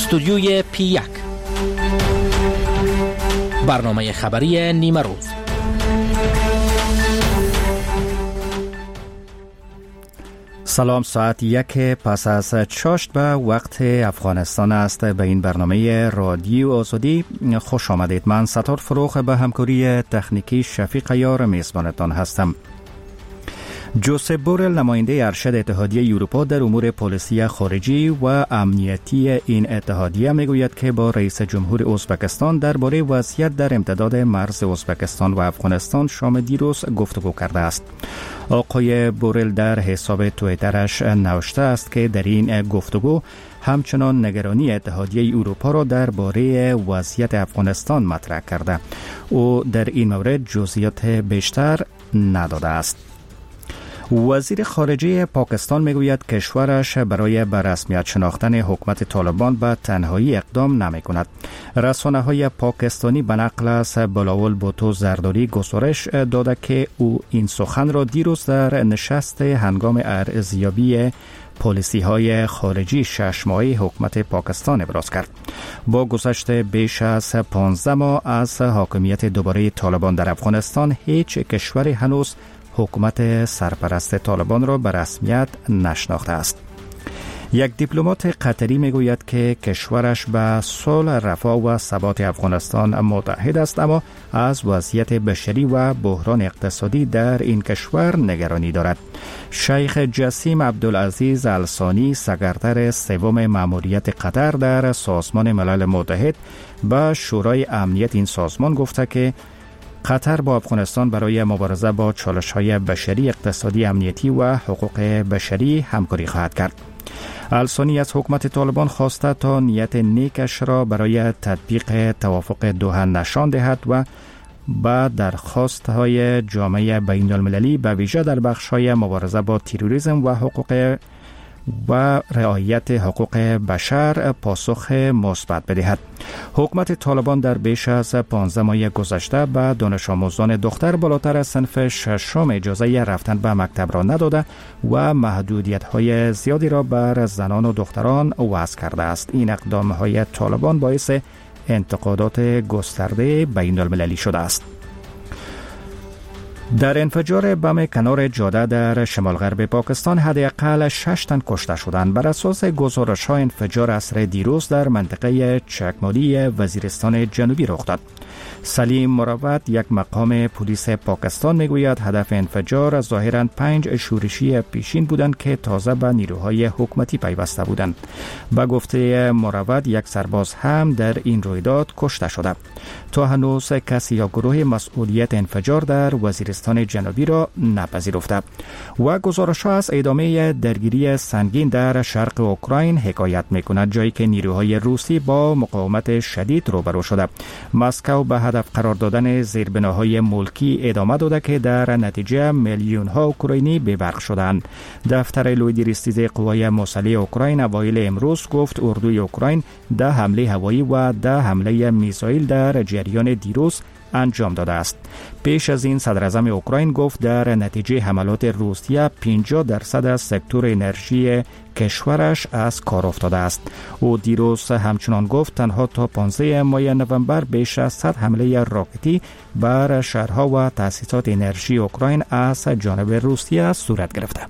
استودیوی P1 برنامه خبری نیمه روز. سلام، ساعت 1 پس از چاشت به وقت افغانستان است. به این برنامه رادیو آزادی خوش آمدید. من ستار فروخ به همکاری تکنیکی شفیق یار میزبانتان هستم. جوزپ بورل، نماینده ارشد اتحادیه اروپا در امور پالیسی خارجی و امنیتی این اتحادیه میگوید که با رئیس جمهور ازبکستان درباره وضعیت در امتداد مرز ازبکستان و افغانستان شام دیروز گفتگو کرده است. آقای بورل در حساب توییترش نوشته است که در این گفتگو همچنان نگرانی اتحادیه اروپا را درباره وضعیت افغانستان مطرح کرده. او در این مورد جزئیات بیشتر نداده است. وزیر خارجه پاکستان میگوید کشورش برای به رسمیت شناختن حکومت طالبان به تنهایی اقدام نمی کند. رسانه های پاکستانی به نقل از بلاول بوتو زرداری گزارش داده که او این سخن را دیروز در نشست هنگام ارزیابی پالیسی های خارجی 6 ماهه حکومت پاکستان ابراز کرد. با گذشت بیش از 15 ماه از حاکمیت دوباره طالبان در افغانستان، هیچ کشوری هنوز حکومت سرپرست طالبان را به رسمیت نشناخته است. یک دیپلمات قطری میگوید که کشورش به صلح، رفاه و ثبات افغانستان متحد است، اما از وضعیت بشری و بحران اقتصادی در این کشور نگرانی دارد. شیخ جسیم عبدالعزیز الثانی، سکرتر سوم ماموریت قطر در سازمان ملل متحد، به شورای امنیت این سازمان گفته که قطر با افغانستان برای مبارزه با چالش‌های بشری، اقتصادی، امنیتی و حقوق بشری همکاری خواهد کرد. الثانی از حکومت طالبان خواسته تا نیت نیکش را برای تطبیق توافق دوحه نشان دهد و با درخواست‌های جامعه بین‌المللی به ویژه در بخش‌های مبارزه با تروریسم و حقوق و رعایت حقوق بشر پاسخ مثبت بدهد. حکومت طالبان در بیش از 15 ماه گذشته به دانش آموزان دختر بالاتر از صنف ششم اجازه رفتن به مکتب را نداده و محدودیت‌های زیادی را بر زنان و دختران وضع کرده است. این اقدام‌های طالبان باعث انتقادات گسترده بین‌المللی شده است. در انفجار بم کنار جاده در شمال غرب پاکستان حداقل 6 تن کشته شدند. بر اساس گزارش‌ها انفجار عصر دیروز در منطقه چکمالی وزیرستان جنوبی رخ داد. سلیم مروت، یک مقام پلیس پاکستان، میگوید هدف انفجار ظاهراً 5 شورشی پیشین بودند که تازه به نیروهای حکومتی پیوسته بودند. به گفته مروت، یک سرباز هم در این رویداد کشته شده. تا هنوز کسی یا گروه مسئولیت انفجار در وزیرستان جنوبی را نپذیرفته و گزارش‌ها از ادامه درگیری سنگین در شرق اوکراین حکایت می‌کند، جایی که نیروهای روسی با مقاومت شدید روبرو شده. مسکو به هدف قرار دادن زیربناهای ملکی ادامه داده که در نتیجه میلیون‌ها اوکراینی بی‌برق شدند. دفتر لوی ریستیز قوای مسلح اوکراین اوایل امروز گفت اردوی اوکراین 10 حمله هوایی و 10 حمله میزایل در جریان دیروز انجام داده است. پیش از این صدراعظم اوکراین گفت در نتیجه حملات روسیه 50% از سکتور انرژی کشورش از کار افتاده است. او دیروز همچنان گفت تنها تا 15 ماه نوامبر بیش از 100 حمله راکتی بر شهرها و تأسیسات انرژی اوکراین از جانب روسیه صورت گرفته.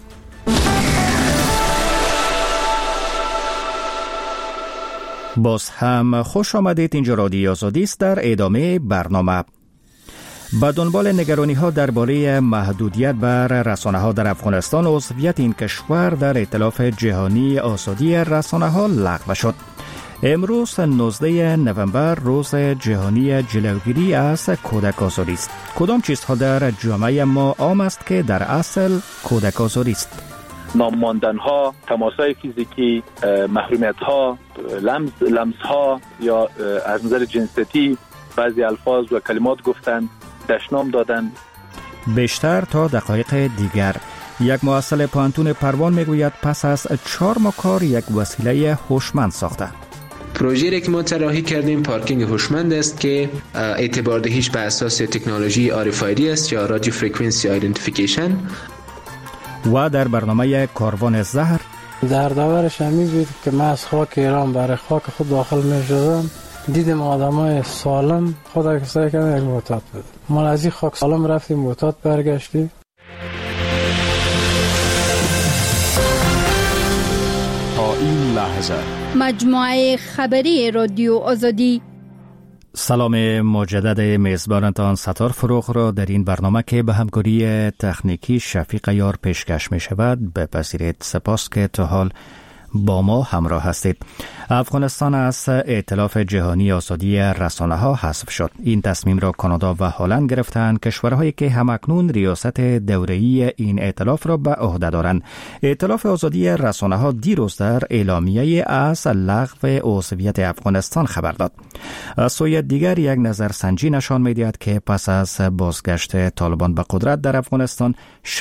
باز هم خوش آمدید. اینجا رادیو آزادی است. در ادامه برنامه به دنبال نگرانی‌ها درباره محدودیت بر رسانه‌ها در افغانستان، عضویت این کشور در ائتلاف جهانی آزادی رسانه‌ها لغو شد. امروز 19 نوامبر روز جهانی جلوگیری از کودک آزاری است. کدام چیزها در جامعه ما عام است که در اصل کودک آزاری است؟ ناماندن‌ها، تماس‌های فیزیکی، محرومیت‌ها، لمس‌ها یا از نظر جنسیتی بعضی الفاظ و کلمات گفتن، دشنام دادن. بیشتر تا دقایق دیگر. یک محصل پانتون پروان میگوید پس از 4 ماه کار یک وسیله هوشمند ساخته. پروژه‌ای که ما طراحی کردیم پارکینگ هوشمند است که اعتبار دهیش بر اساس تکنولوژی RFID است یا رادیو فرکانسی آیدنتیفیکیشن. و در برنامه کاروان زهر دردآورش همی بود که من از خاک ایران برای خاک خود داخل می شدم، دیدم آدمای سالم خدا کسایی کردن یک معتاد بود. ما از این خاک سالم رفتیم معتاد برگشتیم. تا این لحظه مجموعه خبری رادیو آزادی. سلام مجدد میزبانتان ستار فروغ را در این برنامه که به همکاری تکنیکی شفیق یار پیشکش می شود بپذیرید. سپاس که تا حال با ما همراه هستید. افغانستان از ائتلاف جهانی آزادی رسانه ها حذف شد. این تصمیم را کانادا و هلند گرفتند، کشورهایی که همکنون ریاست دوره‌ای این ائتلاف را به عهده دارند. ائتلاف آزادی رسانه ها دیروز در اعلامیه از لغو عضویت افغانستان خبر داد. از سوی دیگر یک نظرسنجی نشان می‌دهد که پس از بازگشت طالبان به قدرت در افغانستان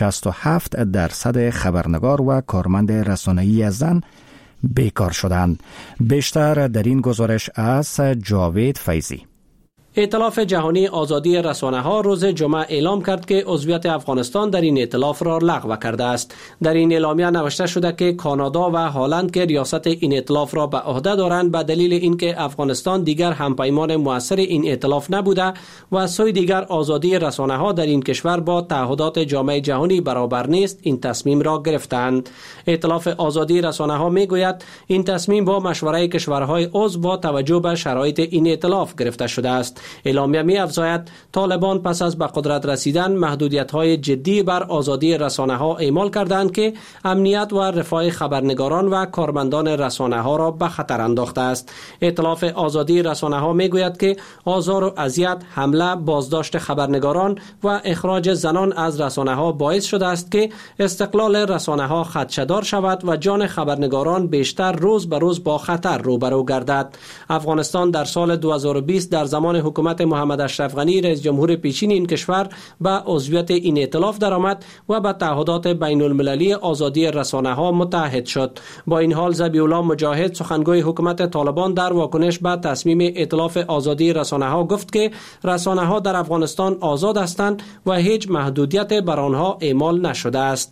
67% خبرنگار و کارمند رسانه‌ای زن بیکار شدند. بیشتر در این گزارش از جاوید فیضی. ائتلاف جهانی آزادی رسانه‌ها روز جمعه اعلام کرد که عضویت افغانستان در این ائتلاف را لغو کرده است. در این اعلامیه نوشته شده که کانادا و هلند که ریاست این ائتلاف را به عهده دارند به دلیل اینکه افغانستان دیگر همپیمان مؤثر این ائتلاف نبوده و از سوی دیگر آزادی رسانه‌ها در این کشور با تعهدات جامعه جهانی برابر نیست، این تصمیم را گرفتند. ائتلاف آزادی رسانه‌ها میگوید این تصمیم با مشوره کشورهای عضو با توجه به شرایط این ائتلاف گرفته شده است. اعلامیه می افزاید طالبان پس از به قدرت رسیدن محدودیت‌های جدی بر آزادی رسانه‌ها اعمال کردند که امنیت و رفاه خبرنگاران و کارمندان رسانه‌ها را به خطر انداخته است. ائتلاف آزادی رسانه‌ها میگوید که آزار و اذیت، حمله، بازداشت خبرنگاران و اخراج زنان از رسانه‌ها باعث شده است که استقلال رسانه‌ها خدشه‌دار شود و جان خبرنگاران بیشتر روز به روز با خطر روبرو گردد. افغانستان در سال 2020 در زمان حکومت محمد اشرف غنی رئیس جمهور پیشین این کشور به عضویت این ائتلاف درآمد و به تعهدات بین المللی آزادی رسانه‌ها متحد شد. با این حال ذبیح الله مجاهد سخنگوی حکومت طالبان در واکنش به تصمیم ائتلاف آزادی رسانه‌ها گفت که رسانه‌ها در افغانستان آزاد هستند و هیچ محدودیت بر آنها اعمال نشده است.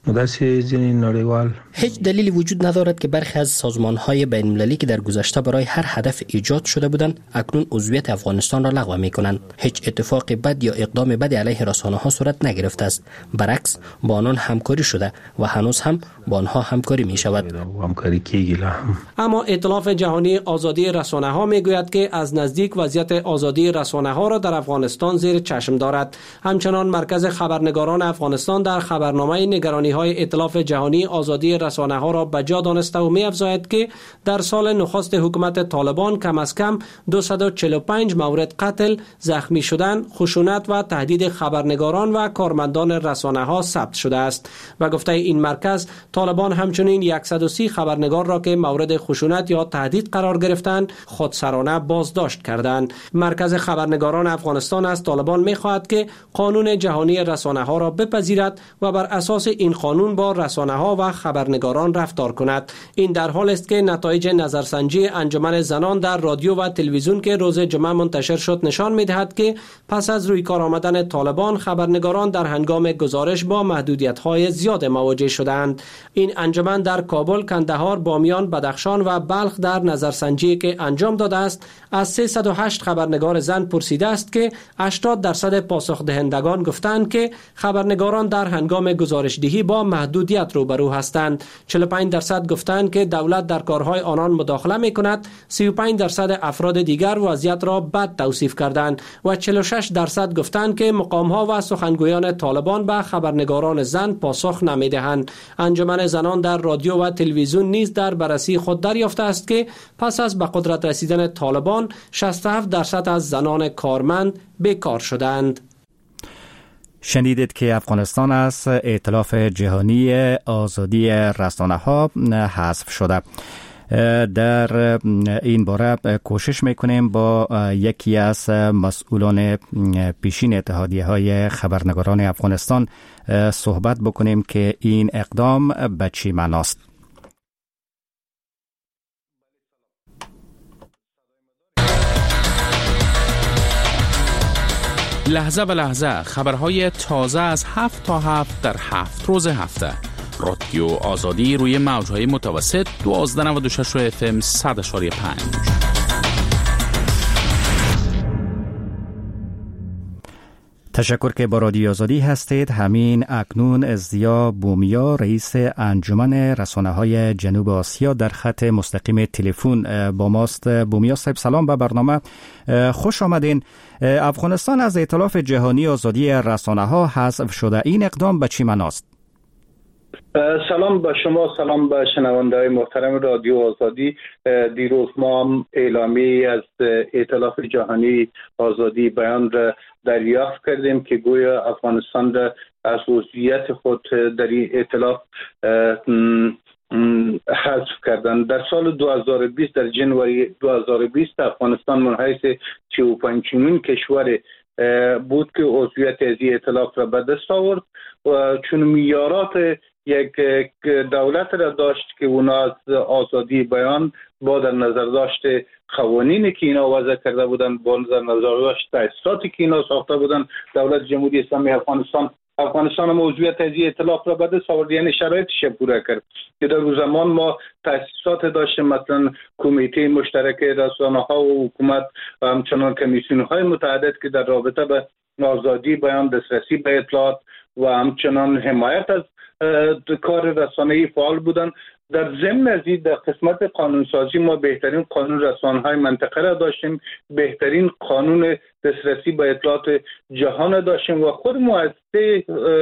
هیچ دلیلی وجود ندارد که برخی از سازمان‌های بین المللی که در گذشته برای هر هدف ایجاد شده بودند اکنون عضویت افغانستان را لغو می‌کنند. هیچ اتفاق بد یا اقدام بد علیه رسانه‌ها صورت نگرفته است. برعکس با آنان همکاری شده و هنوز هم با آنها همکاری می‌شود. اما ائتلاف جهانی آزادی رسانه‌ها میگوید که از نزدیک وضعیت آزادی رسانه‌ها را در افغانستان زیر چشم دارد. همچنان مرکز خبرنگاران افغانستان در خبرنامه نگرانی‌های ائتلاف جهانی آزادی رسانه‌ها را به جا دانسته و می‌افزاید که در سال نخست حکومت طالبان کم از کم 245 مورد قتل، زخمی شدن، خشونت و تهدید خبرنگاران و کارمندان رسانه‌ها ثبت شده است. و گفته این مرکز طالبان همچنین 130 خبرنگار را که مورد خشونت یا تهدید قرار گرفتند خودسرانه بازداشت کردند. مرکز خبرنگاران افغانستان از طالبان می‌خواهد که قانون جهانی رسانه‌ها را بپذیرد و بر اساس این قانون با رسانه‌ها و خبرنگاران رفتار کند. این در حال است که نتایج نظرسنجی انجمن زنان در رادیو و تلویزیون که روز جمعه منتشر شد نشان می‌دهد که پس از روی کار آمدن طالبان خبرنگاران در هنگام گزارش با محدودیت‌های زیاد مواجه شدند. این انجمن در کابل، کندهار، بامیان، بدخشان و بلخ در نظرسنجی که انجام داده است از 308 خبرنگار زن پرسیده است که 80% پاسخ دهندگان گفتند که خبرنگاران در هنگام گزارش‌دهی با محدودیت روبرو هستند. 45% گفتند که دولت در کارهای آنان مداخله می‌کند. 35% افراد دیگر وضعیت را بد توصیف کردند و 46% گفتند که مقام‌ها و سخنگویان طالبان به خبرنگاران زن پاسخ نمی‌دهند. انجمن زنان در رادیو و تلویزیون نیز در بررسی خود دریافته است که پس از به قدرت رسیدن طالبان 67% از زنان کارمند بیکار شدند. شنیدید که افغانستان از ائتلاف جهانی آزادی رسانه‌ها حذف شده. در این باره کوشش میکنیم با یکی از مسئولان پیشین اتحادیه‌های خبرنگاران افغانستان صحبت بکنیم که این اقدام به چی معناست. لحظه به لحظه خبرهای تازه از 7 تا 7 در 7 روز هفته. رادیو آزادی روی موج‌های متوسط 1296 FM 100.5. تشکر که با رادیو آزادی هستید. همین اکنون ازدیا بومیا رئیس انجمن رسانه‌های جنوب آسیا در خط مستقیم تلفن با ماست. بومیا صاحب سلام به برنامه، خوش آمدین. افغانستان از ائتلاف جهانی آزادی رسانه‌ها حذف شده، این اقدام به چی معناست؟ سلام به شما، سلام به شنونده‌های محترم رادیو آزادی. دیروز ما هم اعلامیه از ائتلاف جهانی آزادی بیان را دریافت کردیم که گویا افغانستان را از عضویت خود در این ائتلاف حذف کردن. در سال 2020 در جنوری 2020 افغانستان من حیث 35مین کشور بود که عضویت از این ائتلاف را به دست آورد و چون معیارات یک دولت را داشت که اونا از آزادی بیان با در نظر داشت قوانینی که اینا وضع کرده بودن، با در نظر داشت تأسیساتی که اینا ساخته بودن، دولت جمهوری اسلامی افغانستان هم عضویت از این ائتلاف را به دست آورد، یعنی شرایطش پورا کرد که در اون زمان ما تأسیسات داشتیم، مثلا کمیته مشترک رسانه‌ها و حکومت و همچنان کمیسیون‌های متعدد که در رابطه به آزادی بیان، دسترسی به اطلاعات و همچنان حمایت از کار رسانه‌ای فعال بودن. در ضمن از این در قسمت قانونسازی ما بهترین قانون رسانه‌های منطقه را داشتیم، بهترین قانون دسترسی به اطلاعات جهان داشتیم و خود مؤسسه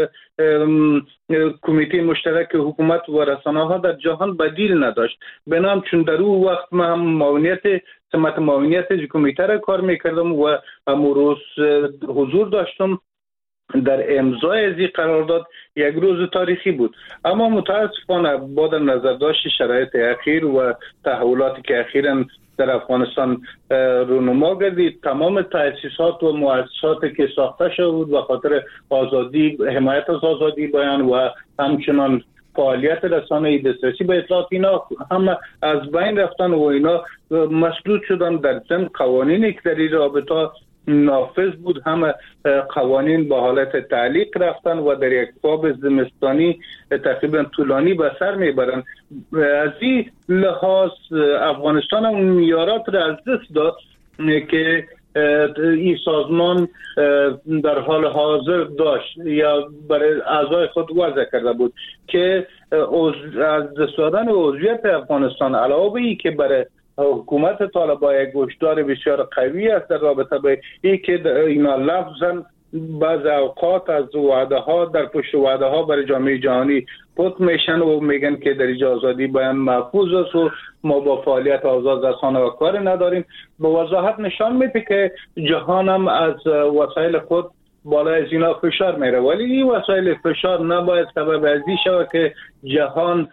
کمیته مشترک حکومت و رسانه‌ها در جهان بدیل نداشت. بنام چون در اون وقت من هم سمت معاونیت کمیته را کار میکردم و امروز حضور داشتم در امضای از این قرارداد. یک روز تاریخی بود، اما متاسفانه با در نظر داشت شرایط اخیر و تحولاتی که اخیراً در افغانستان رونما گردید، تمام تأسیسات و مؤسساتی که ساخته شده بود و خاطر آزادی، حمایت از آزادی بیان و همچنان فعالیت رسانه‌ای، دسترسی به اطلاعات، اینا هم از بین رفتن و اینا مسدود شدن. در ضمن قوانینی که در این رابطه نافذ بود هم قوانین به حالت تعلیق رفتن و در یک باب زمستانی تقریبا طولانی به سر میبرن. از این لحاظ افغانستان هم معیارات را از دست داد که این سازمان در حال حاضر داشت یا برای اعضای خود وضع کرده بود که از دست دادن عضویت افغانستان علاوه بر این که برای حکومت طالبان یک گوشدار بسیار قوی است در رابطه به این که اینا لفظاً بعض اوقات از وعده ها در پشت وعده ها برای جامعه جهانی پت میشن و میگن که در اینجا آزادی بیان محفوظ است و ما با فعالیت آزاد رسانه و کار نداریم. به وضاحت نشان میده که جهان هم از وسایل خود بالای از اینا فشار میره، ولی این وسایل فشار نباید سبب از این شود که جهان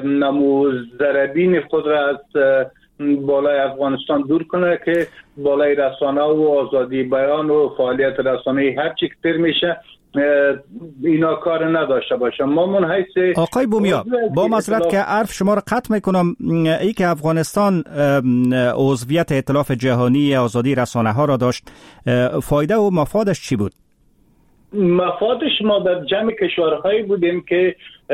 نموذربین خود را از بالای افغانستان دور کنه که بالای رسانه و آزادی بیان و فعالیت رسانه‌ای هر چی کتر میشه اینا کار نداشته باشه. ما منحیث آقای بومیا با مسئلت که عرف شما را قطع میکنم، ای که افغانستان عضویت ائتلاف جهانی آزادی رسانه‌ها را داشت، فایده و مفادش چی بود؟ مفادش ما در جمع کشورهایی بودیم که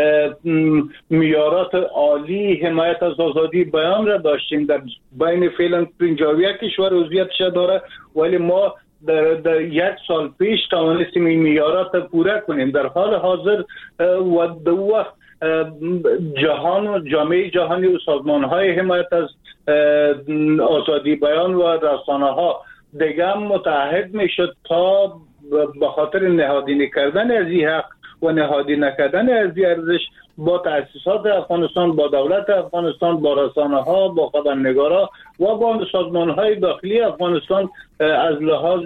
معیارات عالی حمایت از آزادی بیان را داشتیم. در بین فعلا 51 کشور عضویتش داره، ولی ما در یک سال پیش توانستیم این معیارات پورا کنیم. در حال حاضر و در وقت جهان و جامعه جهانی و سازمان‌های حمایت از آزادی بیان و رسانه‌ها دیگه متحد میشد تا به خاطر نهادینه کردن از این حق و نهادی نکردن از این ارزش با تأسیسات افغانستان، با دولت افغانستان، با رسانه‌ها، با خبرنگارا و با سازمان‌های داخلی افغانستان از لحاظ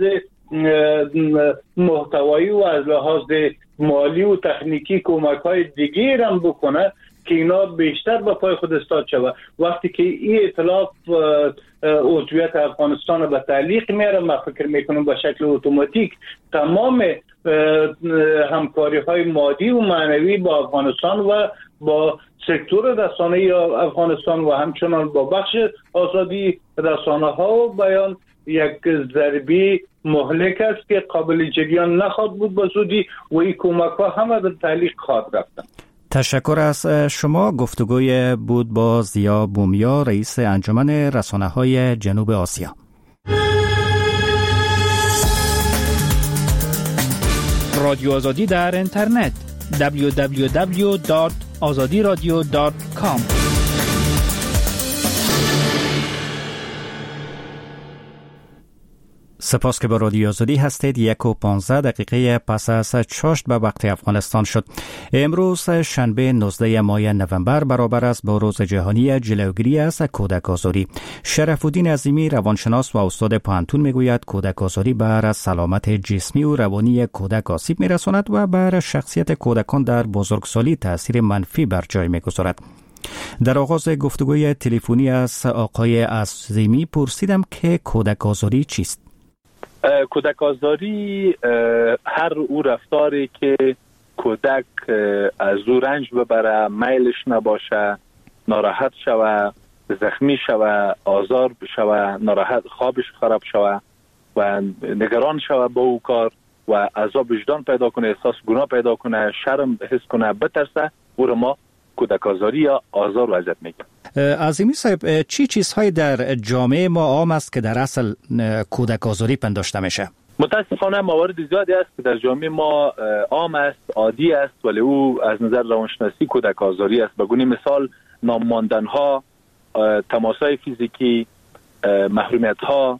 محتوایی و از لحاظ مالی و تکنیکی کمک‌های دیگه هم بکنه که اینا بیشتر به پای خود استاد شود. وقتی که این ائتلاف عضویت افغانستان به تعلیق میاره، من فکر میکنم به شکل اتوماتیک تمام همکاری‌های مادی و معنوی با افغانستان و با سکتور رسانه‌ای افغانستان و همچنان با بخش آزادی رسانه‌ها و بیان یک ضربی مهلک است که قابل جریان نخواهد بود به زودی و این کمک‌ها همه به تعلیق خواهد رفتن. تشکر از شما. گفتگوی بود با ضیا بومیا، رئیس انجمن رسانه‌های جنوب آسیا. رادیو آزادی در اینترنت www.azadiradio.com. سپاس که با رادیو آزادی هستید. 1:15 پس از 6 به وقت افغانستان شد. امروز شنبه 19 ماه نوامبر برابر است با روز جهانی جلوگیری از کودک آزاری. شرف الدین عظیمی، روانشناس و استاد پوهنتون، میگوید کودک آزاری بر سلامت جسمی و روانی کودک آسیب میرساند و بر شخصیت کودکان در بزرگسالی تاثیر منفی بر جای میگذارد. در آغاز گفتگوی تلفنی از آقای عظیمی پرسیدم که کودک آزاری چیست؟ کودک آزاری هر او رفتاری که کودک از او رنج ببره، میلش نباشه، ناراحت شوه، زخمی شوه، آزار شوه، ناراحت، خوابش خراب شوه و نگران شوه با او کار و عذاب وجدان پیدا کنه، احساس گناه پیدا کنه، شرم حس کنه، بترسه، او رو ما کودک آزاری یا آزار وضعیت میگیم. عظیمی صاحب، چی چیزهایی در جامعه ما عام است که در اصل کودک آزاری پنداشته میشه؟ متاسفانه موارد زیادی است که در جامعه ما عام است، عادی است، ولی او از نظر روانشناسی کودک آزاری است. به گونه مثال نام ماندن ها، تماس‌های فیزیکی، محرومیت ها،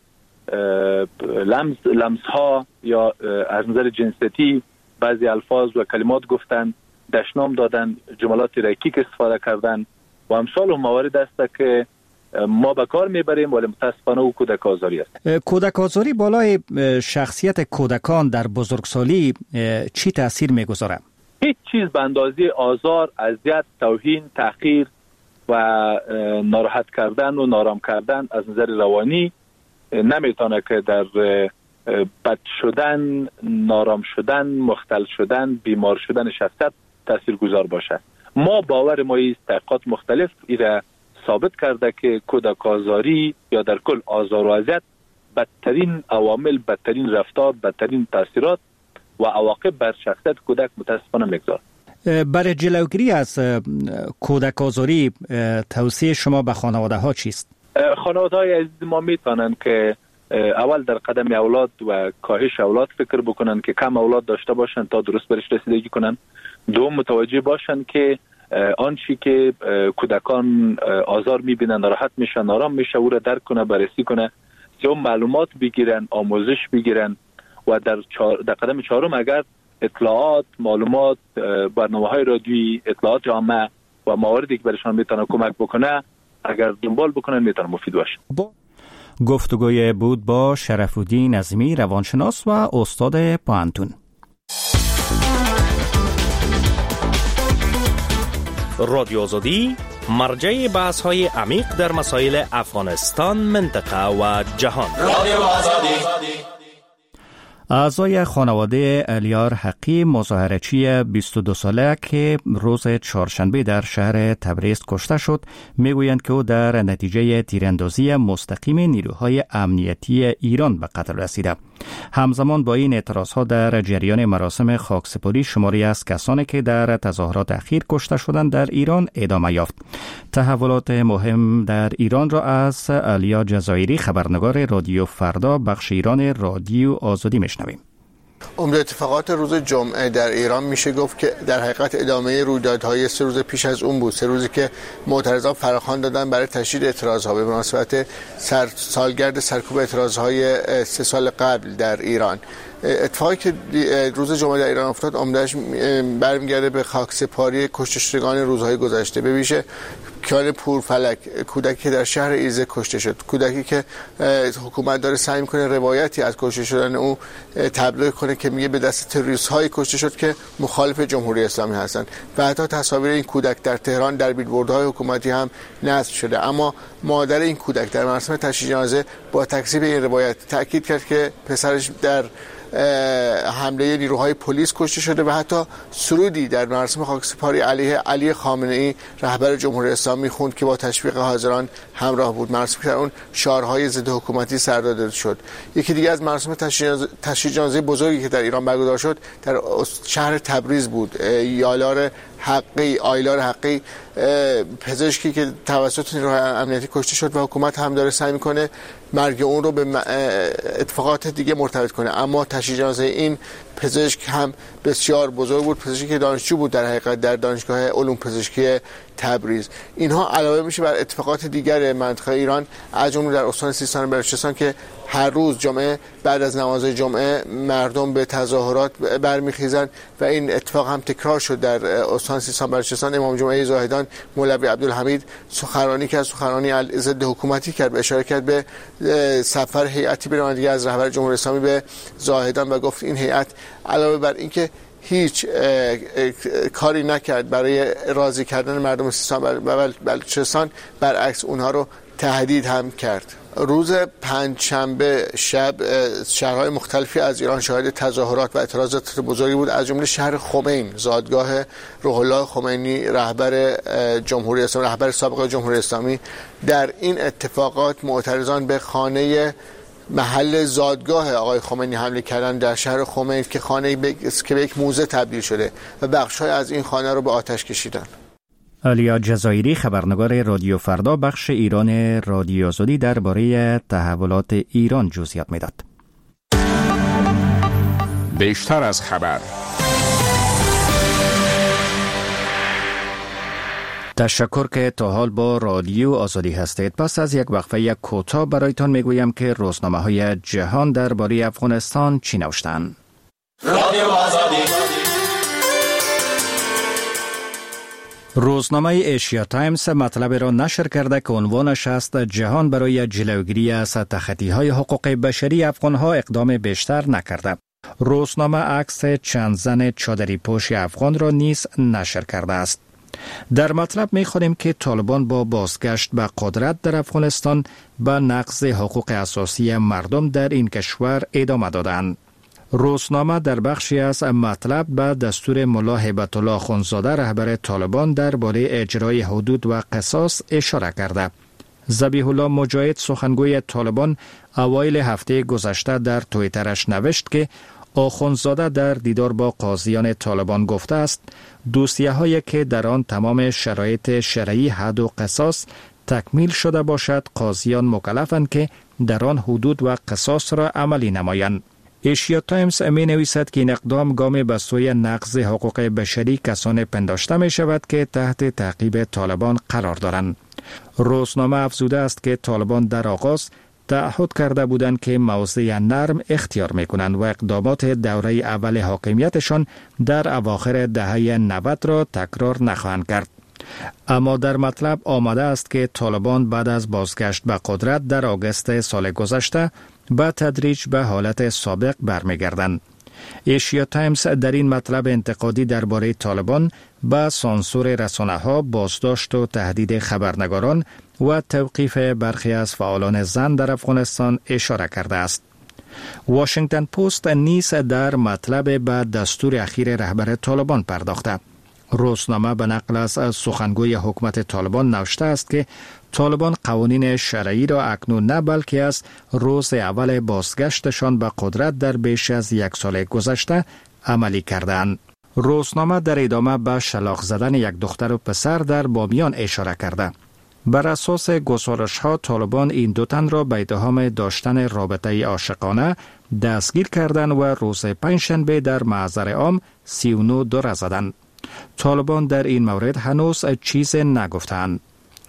لمس ها یا از نظر جنسیتی بعضی الفاظ و کلمات گفتن، دشنام دادن، جملات رکیک استفاده کردن و امثال و موارد است که ما به کار میبریم ولی متاسفانه او کودک آزاری است. کودک آزاری بالای شخصیت کودکان در بزرگسالی چی تاثیر میگذاره؟ هیچ چیز به اندازه آزار، اذیت، توهین، تحقیر و ناراحت کردن و نارام کردن از نظر روانی نمیتونه که در بد شدن، نارام شدن، مختل شدن، بیمار شدن شخصیت تاثیرگذار باشه. ما باور ما است، تحقیقات مختلف ایره ثابت کرده که کودک آزاری یا در کل آزار و اذیت بدترین عوامل، بدترین رفتار، بدترین تاثیرات و عواقب بر شخصیت کودک متاسفانه میگذارد. برای جلوگیری از کودک آزاری توصیه شما به خانواده ها چیست؟ خانواده های عزیز ما میتونن که اول در قدم اولاد و کاهش اولاد فکر بکنن که کم اولاد داشته باشن تا درست برش رسیدگی کنن. دوم متوجه باشن که آنچه که کودکان آزار میبینن، ناراحت میشن، نارام میشه، او را درک کنه، بررسی کنه. سوم معلومات بگیرن، آموزش بگیرن و در قدم چهارم اگر اطلاعات، معلومات، برنامه‌های رادیویی، اطلاعات عامه و مواردی که برشان میتونه کمک بکنه اگر دنبال بکنن میتونه مفید باشه. گفتگوی بود با شرف الدین عظیمی، روانشناس و استاد پوهنتون. رادیو آزادی مرجع بحث‌های عمیق در مسائل افغانستان، منطقه و جهان. رادیو آزادی. اعضای خانواده الیار حقی، مظاهره‌چی 22 ساله که روز چهارشنبه در شهر تبریز کشته شد، میگویند که او در نتیجه تیراندازی مستقیم نیروهای امنیتی ایران به قتل رسیده. همزمان با این اعتراضها در جریان مراسم خاکسپاری شماری از کسانی که در تظاهرات اخیر کشته شدند در ایران ادامه یافت. تحولات مهم در ایران را از علیا جزایری، خبرنگار رادیو فردا بخش ایران رادیو آزادی میشنویم. عمده اتفاقات روز جمعه در ایران میشه گفت که در حقیقت ادامه رویدادهای 3 روز پیش از اون بود. 3 روزی که معترضان فراخوان دادن برای تشدید اعتراضها به مناسبت سالگرد سرکوب اعتراضهای 3 سال قبل در ایران. اتفاقی که روز جمعه در ایران افتاد عمده‌اش برمیگرده به خاکسپاری کشته شدگان روزهای گذشته، به ویژه کیان پورفلک، کودکی که در شهر ایزه کشته شد، کودکی که حکومت داره سعی می‌کنه روایتی از کشته شدن او تبلیغ کنه که میگه به دست تروریست‌های کشته شد که مخالف جمهوری اسلامی هستند و حتی تصاویر این کودک در تهران در بیلبوردهای حکومتی هم نصب شده. اما مادر این کودک در مراسم تشییع جنازه با تکذیب این روایت تاکید کرد که پسرش در حمله نیروهای پلیس کشته شده و حتی سرودی در مراسم خاکسپاری علیه علی خامنه‌ای رهبر جمهوری اسلامی خوند که با تشویق حاضران همراه بود. مراسمی که در اون شعارهای ضد حکومتی سر داده شد. یکی دیگه از مراسم تشییع جنازه بزرگی که در ایران برگزار شد در شهر تبریز بود. یالار حقی، آیلار حقی، پزشکی که توسط نیروهای امنیتی کشته شد و حکومت هم داره سعی میکنه مرگ اون رو به اتفاقات دیگه مرتبط کنه. اما تشییع جنازه این پزشک هم بسیار بزرگ بود، پزشکی که دانشجو بود در حقیقت در دانشگاه علوم پزشکی تبریز. اینها علاوه میشه بر اتفاقات دیگر منطقه ایران، از جمله در استان سیستان و بلوچستان که هر روز جمعه بعد از نماز جمعه مردم به تظاهرات برمیخیزند و این اتفاق هم تکرار شد در استان سیستان و بلوچستان. امام جمعه زاهدان مولوی عبدالحمید سخنرانی که از سخنرانی ضد حکومتی کرد، به اشاره کرد به سفر هیئتی برانندگی از رهبر جمهوری اسلامی به زاهدان و گفت این هیئت علاوه بر اینکه هیچ کاری نکرد برای راضی کردن مردم سیستان و بلوچستان، برعکس اونها رو تهدید هم کرد. روز پنجشنبه شب شهرهای مختلفی از ایران شاهد تظاهرات و اعتراضات بزرگی بود، از جمله شهر خمین، زادگاه روح الله خمینی رهبر جمهوری اسلامی، رهبر سابق جمهوری اسلامی. در این اتفاقات معترضان به خانه محل زادگاه آقای خمینی حمله کردن در شهر خمین که خانه‌ای که به یک موزه تبدیل شده و بخش‌های از این خانه رو به آتش کشیدن. علیا جزایری، خبرنگار رادیو فردا بخش ایران رادیو آزادی، درباره تحولات ایران جزئیات میداد. بیشتر از خبر. تشکر که تا حال با رادیو آزادی هستید. پس از یک وقفه کوتاه برایتان میگویم که روزنامه‌های جهان درباره افغانستان چی نوشتند. رادیو آزادی. روزنامه ایشیا تایمز مطلب را نشر کرده که عنوانش است جهان برای جلوگیری از تخطی‌های حقوق بشری افغان‌ها اقدام بیشتر نکرده. روزنامه عکس چند زن چادری پوش افغان را نیز نشر کرده است. در مطلب می‌خوانیم که طالبان با بازگشت به قدرت در افغانستان به نقض حقوق اساسی مردم در این کشور ادامه دادند. روزنامه در بخشی از مطلب به دستور ملا هیبت الله اخوندزاده رهبر طالبان درباره اجرای حدود و قصاص اشاره کرده. ذبیح الله مجاهد سخنگوی طالبان اوایل هفته گذشته در توییترش نوشت که اخوندزاده در دیدار با قاضیان طالبان گفته است دوسیه‌هایی که در آن تمام شرایط شرعی حد و قصاص تکمیل شده باشد قاضیان مکلفند که در آن حدود و قصاص را عملی نمایند. ایشیا تایمز می نویسد که این اقدام گام به سوی نقض حقوق بشری کسان پنداشته می شود که تحت تعقیب طالبان قرار دارند. روزنامه افزوده است که طالبان در آغاز تعهد کرده بودند که موضع نرم اختیار می کنند و اقدامات دوره اول حاکمیتشان در اواخر دهه 90 را تکرار نخواهند کرد. اما در مطلب آمده است که طالبان بعد از بازگشت به قدرت در آگوست سال گذشته به تدریج به حالت سابق برمیگردند. ایشیا تایمز در این مطلب انتقادی درباره طالبان به سانسور رسانه‌ها، بازداشت و تهدید خبرنگاران و توقیف برخی از فعالان زن در افغانستان اشاره کرده است. واشنگتن پست نیز در مطلب به دستور اخیر رهبر طالبان پرداخته. روزنامه به نقل از سخنگوی حکومت طالبان نوشته است که طالبان قوانین شرعی را اکنون نه بلکه از روز اول بازگشتشان به قدرت در بیش از یک سال گذشته عملی کردند. روزنامه در ادامه به شلاق زدن یک دختر و پسر در بامیان اشاره کرده. بر اساس گزارش‌ها طالبان این دو تن را به اتهام داشتن رابطه عاشقانه دستگیر کردند و روز پنجشنبه در محضر عام 39 دور زدند. طالبان در این مورد هنوز چیز نگفتند.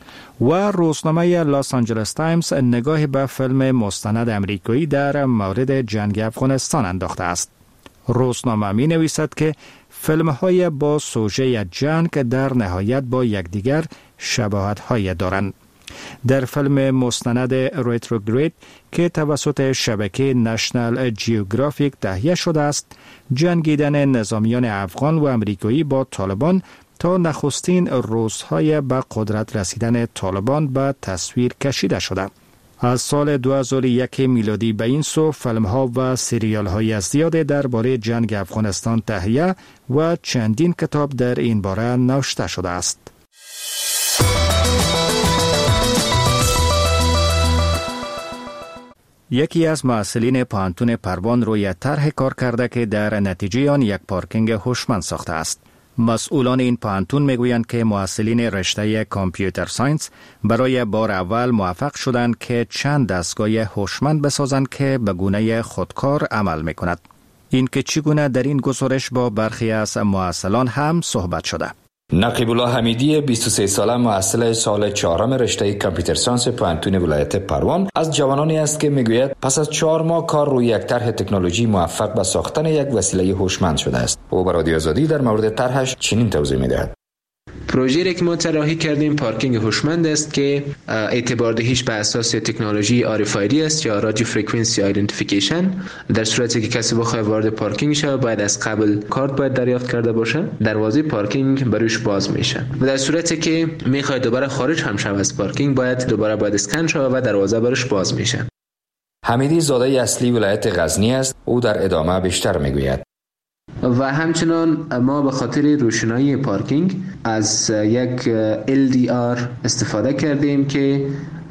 و روزنامه لاس آنجلس تایمز نگاه به فیلم مستند امریکایی در مورد جنگ افغانستان انداخته است. روزنامه می نویسد که فیلم های با سوژه جنگ در نهایت با یکدیگر شباهت های دارند. در فیلم مستند ریتروگرید که توسط شبکه نشنال جیوگرافیک تهیه شده است، جنگیدن نظامیان افغان و امریکایی با طالبان تا نخستین روزهای به قدرت رسیدن طالبان به تصویر کشیده شده. از سال 2001 میلادی به این سو فیلم‌ها و سریال‌های زیاد درباره جنگ افغانستان تهیه و چندین کتاب در این باره نوشته شده است. یکی از مسئولین پانتون پروان روی طرح کار کرده که در نتیجه آن یک پارکینگ هوشمند ساخته است. مسئولان این پانتون میگویند که محصلین رشته کامپیوتر ساینس برای بار اول موفق شدند که چند دستگاه هوشمند بسازند که به گونه خودکار عمل میکند. این که چگونه در این گزارش با برخی از محصلان هم صحبت شده. نقیب الله حمیدی 23 ساله محصل سال 4 رشته کامپیوتر ساینس پانتون ولایت پروان از جوانانی است که میگوید پس از 4 ماه کار روی یک طرح تکنولوژی موفق به ساختن یک وسیله هوشمند شده است. او به رادیو آزادی در مورد طرحش چنین توضیح میدهد. پروژه‌ای که ما طراحی کردیم پارکینگ هوشمند است که اعتبار دهیش به اساس تکنولوژی RFID است یا رادیو فرکانسی آیدنتیفیکیشن. در صورتی که کسی بخواد وارد پارکینگ شه باید از قبل کارت باید دریافت کرده باشه، دروازه پارکینگ بروش باز میشه و در صورتی که میخواد دوباره خارج هم شه از پارکینگ باید اسکن شه و دروازه برش باز میشه. حمیدی زاده اصلی ولایت غزنی است. او در ادامه بیشتر میگوید. و همچنان ما به خاطر روشنایی پارکینگ از یک LDR استفاده کردیم که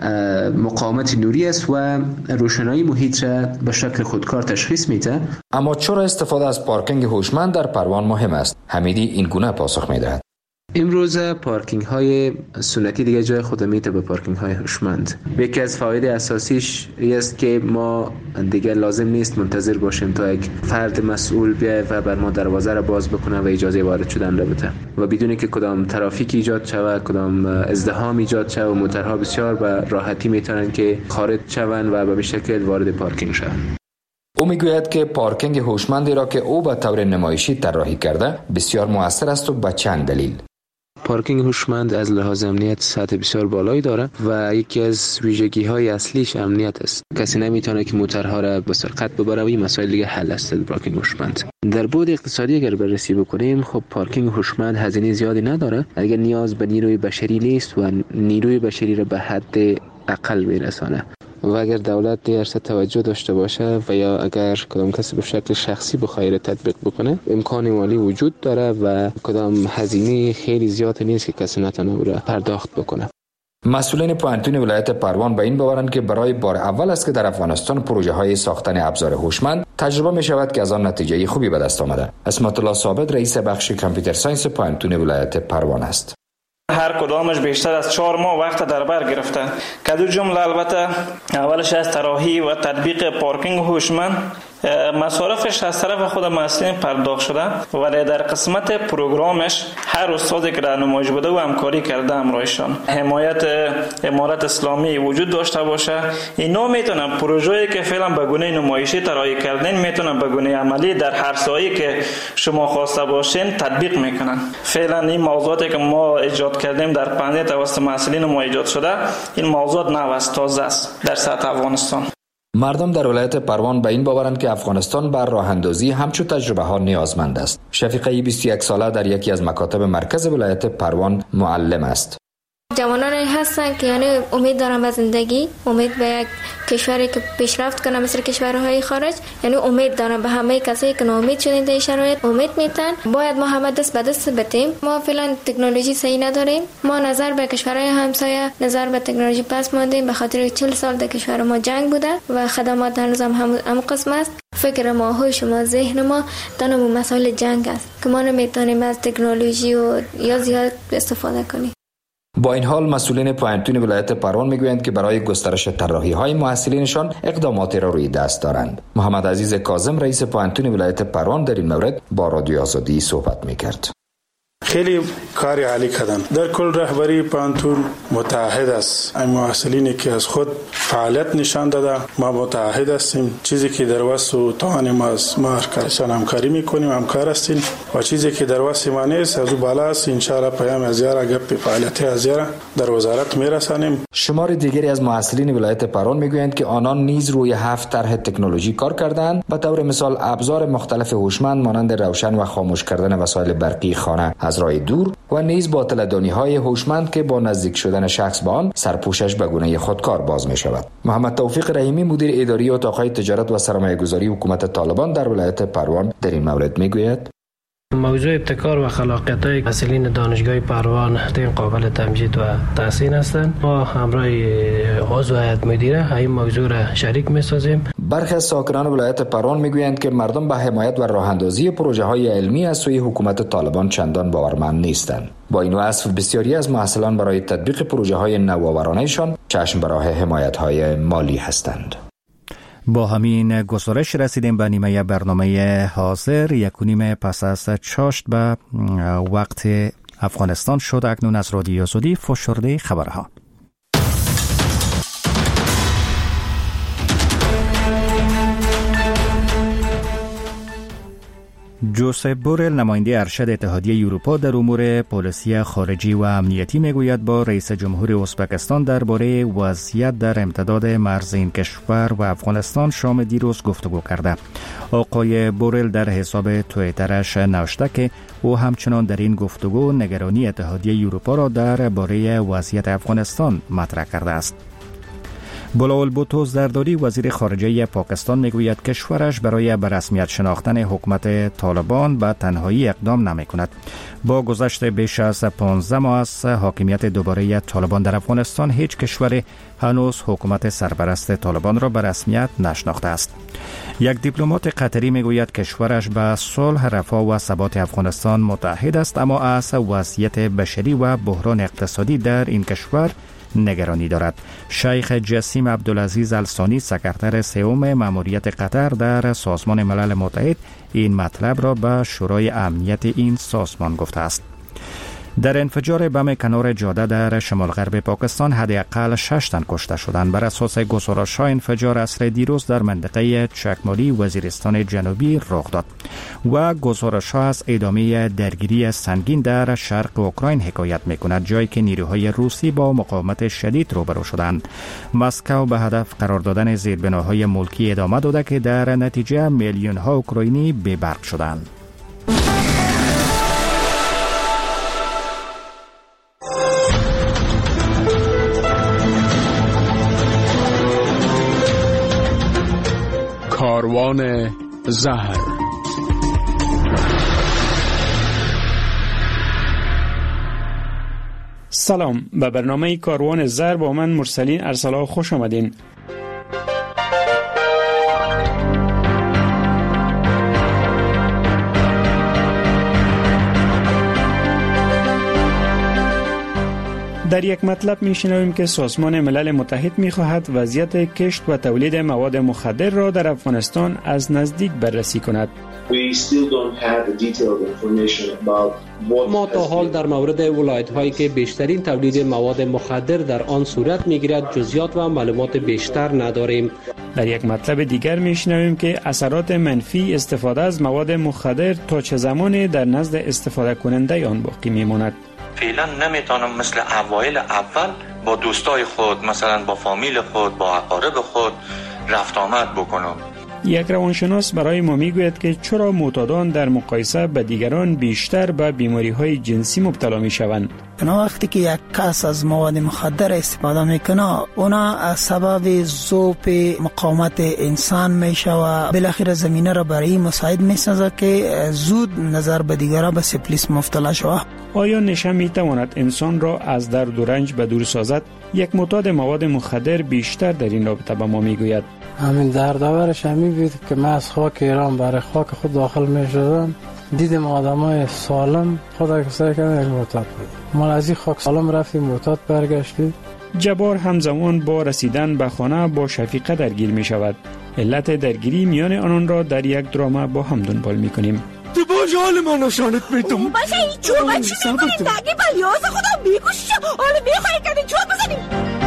مقاومت نوری است و روشنایی محیط را به شکل خودکار تشخیص میده. اما چرا استفاده از پارکینگ هوشمند در پروان مهم است؟ حمیدی این گونه پاسخ میدهد. امروز پارکینگ های سنتی دیگه جای خود میده به پارکینگ های هوشمند. یکی از فواید اساسیش است که ما دیگه لازم نیست منتظر باشیم تا یک فرد مسئول بیاید و بر ما دروازه را باز بکنه و اجازه وارد شدن را بده و بدون که کدام ترافیک ایجاد شود، کدام ازدحام ایجاد شود و موتورها بسیار به راحتی میتونن که خارج شوند و به شکل وارد پارکینگ شوند. او میگوید که پارکینگ هوشمندی را که او به طور نمایشی طراحی کرده بسیار مؤثر است و به چند دلیل. پارکینگ هوشمند از لحاظ امنیت سطح بسیار بالایی داره و یکی از ویژگی‌های اصلیش امنیت است. کسی نمیتونه که موتورها را به سرقت ببره و این مسائل دیگه حل است پارکینگ هوشمند. در بعد اقتصادی اگر بررسی بکنیم خب پارکینگ هوشمند هزینه زیادی نداره. اگر نیاز به نیروی بشری نیست و نیروی بشری را به حد اقل میرسانه و اگر دولت درست توجه داشته باشه و یا اگر کدام کسی به شکل شخصی بخواد تطبیق بکنه امکان مالی وجود داره و کدام هزینه خیلی زیاد نیست که کسی نتونه پرداخت بکنه. مسئولین پانتون ولایت پروان به این باورند که برای بار اول است که در افغانستان پروژه های ساختن ابزار هوشمند تجربه می شود که از آن نتیجه خوبی به دست آمده. اسمت الله ثابت رئیس بخش کامپیوتر ساینس پانتون ولایت پروان است. هر کدامش بیشتر از 4 ماه وقت در بر گرفته. کدو جمله البته اولش از طراحی و تطبیق پارکینگ هوشمند مصارفش از طرف خود مسئولین پرداخت شده ولی در قسمت پروگرامش هر استادی که در نمایش بوده و همکاری کرده همراهشان حمایت امارت اسلامی وجود داشته باشه. اینا میتونن پروژه‌ای که فعلا به گونه نمایشی طراحی کردن میتونن به گونه عملی در هر سایه‌ای که شما خواسته باشین تطبیق میکنن. فعلا این موضوعاتی که ما ایجاد کردیم در پنجه توسط مسئولین ما ایجاد شده این موضوعات نو است، تازه است در سطح افغانستان. مردم در ولایت پروان به این باورند که افغانستان بر راه اندازی همچون تجربه ها نیازمند است. شفیقه 21 ساله در یکی از مکاتب مرکز ولایت پروان معلم است. جوانانی هستن که یعنی امید دارن به زندگی، امید به یک کشوری که پیشرفت کنه مثل کشورهای خارج، یعنی امید دارن به همه کسایی که ناامید شدن در شرایط امید میتن. باید ما همه دست به دست بدیم. ما فعلا تکنولوژی صحیح نداریم. ما نظر به کشورهای همسایه، نظر به تکنولوژی پس ماندیم به خاطر 40 سال در کشور ما جنگ بوده و خدمات هنوز هم قسم است. فکر ما، هوش ما، ذهن ما تنها مسائل جنگ است که ما نمیتونیم از تکنولوژی و یا زیاد استفاده کنیم. با این حال مسئولین پانتون ولایت پروان میگویند که برای گسترش طراحی‌های محصلینشان اقداماتی را روی دست دارند. محمد عزیز کاظم رئیس پانتون ولایت پروان در این مورد با رادیو آزادی صحبت میکرد. خیلی کاری عالی کردن. در کل رهبری پانتون متحد است. این محصلینی که از خود فعالیت نشان داده ما متحد هستیم. چیزی که در وسط و توان ما است ما کارشان همکاری میکنیم، همکار هستیم و چیزی که در وسط ما نیست از بالا است ان شاء الله پیام از یارا گپ فعالیت از یارا در وزارت میرسانیم. شمار دیگری از محصلین ولایت پروان میگویند که آنان نیز روی 7 طرح تکنولوژی کار کردند. به طور مثال ابزار مختلف هوشمند مانند روشن و خاموش کردن وسایل برقی خانه از راه دور و نیز باطل‌دانی‌های هوشمند که با نزدیک شدن شخص به آن سرپوشش به گونه خودکار باز می شود. محمد توفیق رحیمی مدیر اداری اتاق‌های تجارت و سرمایه‌گذاری حکومت طالبان در ولایت پروان در این مورد میگوید موضوع ابتکار و خلاقیت‌های محصلین دانشگاه پروان این قابل تمجید و تحسین هستند. ما همراه عضو هیئت مدیره این موضوع را شریک می‌سازیم. برخی از ساکنان ولایت پران میگویند که مردم به حمایت و راهاندازی پروژه‌های علمی از سوی حکومت طالبان چندان باورمند نیستند. با این وصف بسیاری از محصلان برای تطبیق پروژه‌های نوآورانه‌شان چشم به راه حمایت‌های مالی هستند. با همین گزارش رسیدیم به نیمه برنامه حاضر. 1:30 پس از چاشت به وقت افغانستان شد. اکنون از رادیو آزادی فشرده خبرها. جوزف بورل نماینده ارشد اتحادیه اروپا در امور پالیسی خارجی و امنیتی میگوید با رئیس جمهور ازبکستان درباره وضعیت در امتداد مرز این کشور و افغانستان شام دیروز گفتگو کرده. آقای بورل در حساب توییترش نوشته که او همچنان در این گفتگو نگرانی اتحادیه اروپا را درباره وضعیت افغانستان مطرح کرده است. بلاول بوتو زرداری وزیر خارجه پاکستان میگوید کشورش برای به رسمیت شناختن حکومت طالبان به تنهایی اقدام نمی کند. با گذشت بیش از 15 ماه از حاکمیت دوباره طالبان در افغانستان هیچ کشور هنوز حکومت سرپرست طالبان را به رسمیت نشناخته است. یک دیپلمات قطری میگوید کشورش به صلح، رفاه و ثبات افغانستان متحد است، اما از وضعیت بشری و بحران اقتصادی در این کشور نگرانی دارد. شیخ جسیم عبدالعزیز الثانی سکرتر سوم ماموریت قطر در سازمان ملل متحد این مطلب را به شورای امنیت این سازمان گفته است. در انفجار بم کنار جاده در شمال غرب پاکستان حداقل 6 تن کشته شدند. بر اساس گزارش‌ها انفجار عصر دیروز در منطقه چکمالی وزیرستان جنوبی رخ داد و گزارش‌ها از ادامه درگیری سنگین در شرق اوکراین حکایت می‌کند، جایی که نیروهای روسی با مقاومت شدید روبرو شدند. مسکو به هدف قرار دادن زیربناهای ملکی ادامه داده که در نتیجه میلیون‌ها اوکراینی بی‌برق شدند. کاروان زهر. سلام، به برنامه کاروان زهر با من مرسلین ارسلا خوش آمدین. در یک مطلب میشنویم که سازمان ملل متحد میخواهد وضعیت کشت و تولید مواد مخدر را در افغانستان از نزدیک بررسی کند. ما تا حال در مورد ولایت‌هایی که بیشترین تولید مواد مخدر در آن صورت می‌گیرد جزئیات و معلومات بیشتر نداریم. در یک مطلب دیگر میشنویم که اثرات منفی استفاده از مواد مخدر تا چه زمانی در نزد استفاده کننده آن باقی میماند. فعلا نمیتونم مثل اوایل اول با دوستای خود، مثلا با فامیل خود، با اقارب خود رفت آمد بکنم. یک روانشناس برای ما میگوید که چرا معتادان در مقایسه به دیگران بیشتر به بیماری‌های جنسی مبتلا میشوند. وقتی که یک کس از مواد مخدر استفاده میکنه، اونا سبب ذوب مقاومت انسان میشه و بالاخره زمینه را برای مساعد میسازه که زود نظر به دیگران به سفلیس مبتلا شود. آیا نشه میتواند انسان را از درد و رنج به دور سازد؟ یک معتاد مواد مخدر بیشتر در این رابطه به ما میگوید. همین دردآورش همین بود که من از خاک ایران برای خاک خود داخل می شدم، دیدم آدمای سالم خدا کسایی که یک معتاد بود. ما از این خاک سالم رفتیم معتاد برگشتیم. جبار همزمان با رسیدن به خانه با شفیقه درگیر می شود. علت درگیری میان آنان را در یک درامه با هم دنبال می کنیم. تو باش حال من نشانت میدم. باشه این چوبه چی میکنید؟ دقیقی بلیاز خدا میکشی. حالا میخواهی که این چوب بزنیم.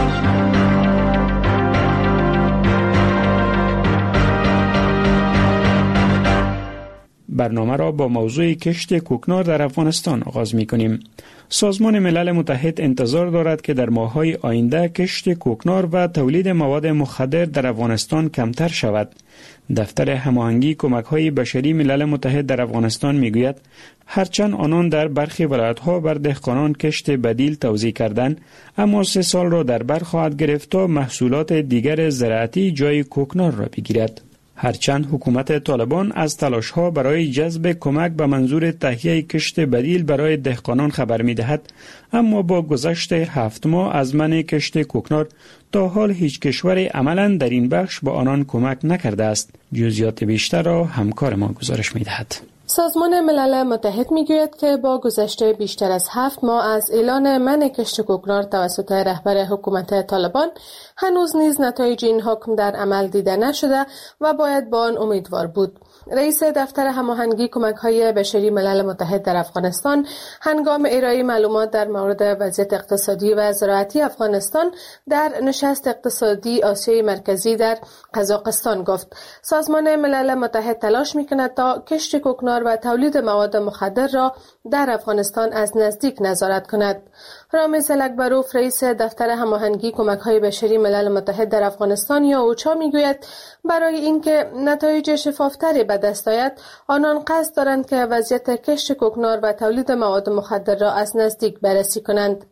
برنامه را با موضوع کشت کوکنار در افغانستان آغاز می کنیم. سازمان ملل متحد انتظار دارد که در ماه‌های آینده کشت کوکنار و تولید مواد مخدر در افغانستان کمتر شود. دفتر هماهنگی کمک‌های بشری ملل متحد در افغانستان می‌گوید هرچند آنان در برخی ولایت‌ها بر دهقانان کشت بدیل توزیع کردند، اما 3 سال را در بر خواهد گرفت تا محصولات دیگر زراعتی جای کوکنار را بگیرد. هرچند حکومت طالبان از تلاش‌ها برای جذب کمک به منظور تهیه کشت بدیل برای دهقانان خبر می‌دهد، اما با گذشت 7 ماه از منع کشت کوکنار تا حال هیچ کشوری عملاً در این بخش به آنان کمک نکرده است. جزئیات بیشتر را همکار ما گزارش می‌دهد. سازمان ملل متحد میگوید که با گذشته بیشتر از 7 ماه از اعلان منع کشت کوکنار توسط رهبر حکومت طالبان هنوز نیز نتایج این حکم در عمل دیده نشده و باید با آن امیدوار بود. رئیس دفتر هماهنگی کمک‌های بشری ملل متحد در افغانستان هنگام ارائه معلومات در مورد وضعیت اقتصادی و زراعتی افغانستان در نشست اقتصادی آسیای مرکزی در قزاقستان گفت سازمان ملل متحد تلاش می‌کند تا کشت کوکنار و تولید مواد مخدر را در افغانستان از نزدیک نظارت کند. رامز الکبروف رئیس دفتر هماهنگی کمک‌های بشری ملل متحد در افغانستان یا اوچا میگوید برای اینکه نتایج شفافتری به دست آید آنان قصد دارند که وضعیت کشت کوکنار و تولید مواد مخدر را از نزدیک بررسی کنند.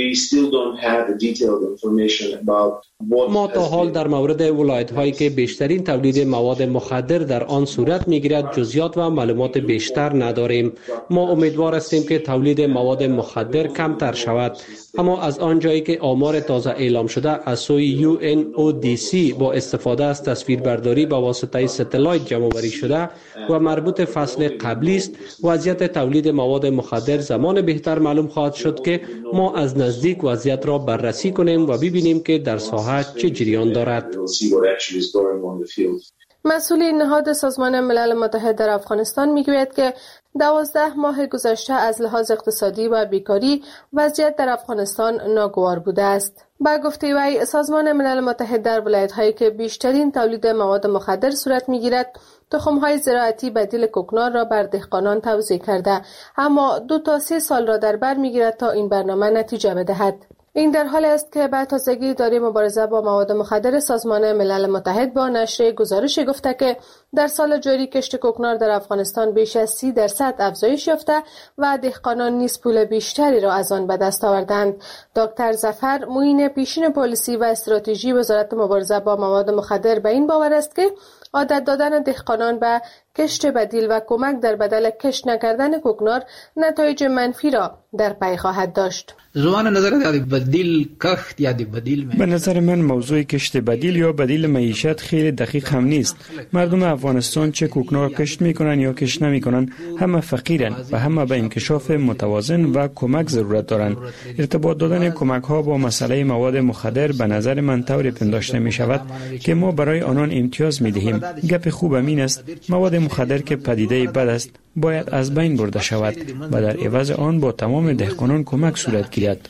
ما تا حال در مورد ولایت‌هایی که بیشترین تولید مواد مخدر در آن صورت می‌گیرد جزئیات و معلومات بیشتر نداریم. ما امیدوار هستیم که تولید مواد مخدر کمتر شود، اما از آنجایی که آمار تازه اعلام شده از سوی UNODC با استفاده از تصویربرداری با واسطه ستلایت جمع‌آوری شده و مربوط فصل قبلی است، وضعیت تولید مواد مخدر زمان بهتر معلوم خواهد شد که ما از نزدیک وضعیت را بررسی کنیم و ببینیم که در ساحه چه جریان دارد. مسئول نهاد سازمان ملل متحد در افغانستان میگوید که 12 ماه گذشته از لحاظ اقتصادی و بیکاری وضعیت در افغانستان ناگوار بوده است. با گفته وی سازمان ملل متحد در ولایت‌هایی که بیشترین تولید مواد مخدر صورت می‌گیرد تخم‌های زراعتی بدیل کوکنار را بر دهقانان توزیع کرده، اما 2 تا 3 سال را در بر می‌گیرد تا این برنامه نتیجه بدهد. این در حالی است که به تازگی اداره مبارزه با مواد مخدر سازمان ملل متحد با نشر گزارشی گفته که در سال جاری کشت کوکنار در افغانستان بیش از 30% افزایش یافته و دهقانان نیز پول بیشتری را از آن به دست آوردند. دکتر ظفر معین پیشین پالیسی و استراتژی وزارت مبارزه با مواد مخدر به این باور است که عادت دادن دهقانان به کشت بدیل و کمک در بدل کشت نکردن کوکنار نتایج منفی را در پی خواهد داشت. به نظر من موضوع کشت بدیل یا بدیل معیشت خیلی دقیق هم نیست. مردم افغانستان چه کوکنار کشت میکنن یا کشت نمیکنن همه فقیرن و همه به انکشاف متوازن و کمک ضرورت دارند. ارتباط دادن کمک ها با مسئله مواد مخدر به نظر من طوری پنداشته می شود که ما برای آنان امتیاز می دهیم. گپ خوب این است مواد مخدر که پدیده بد است باید از بین برده شود و در عوض آن با تمام دهقانان کمک صورت گیرد.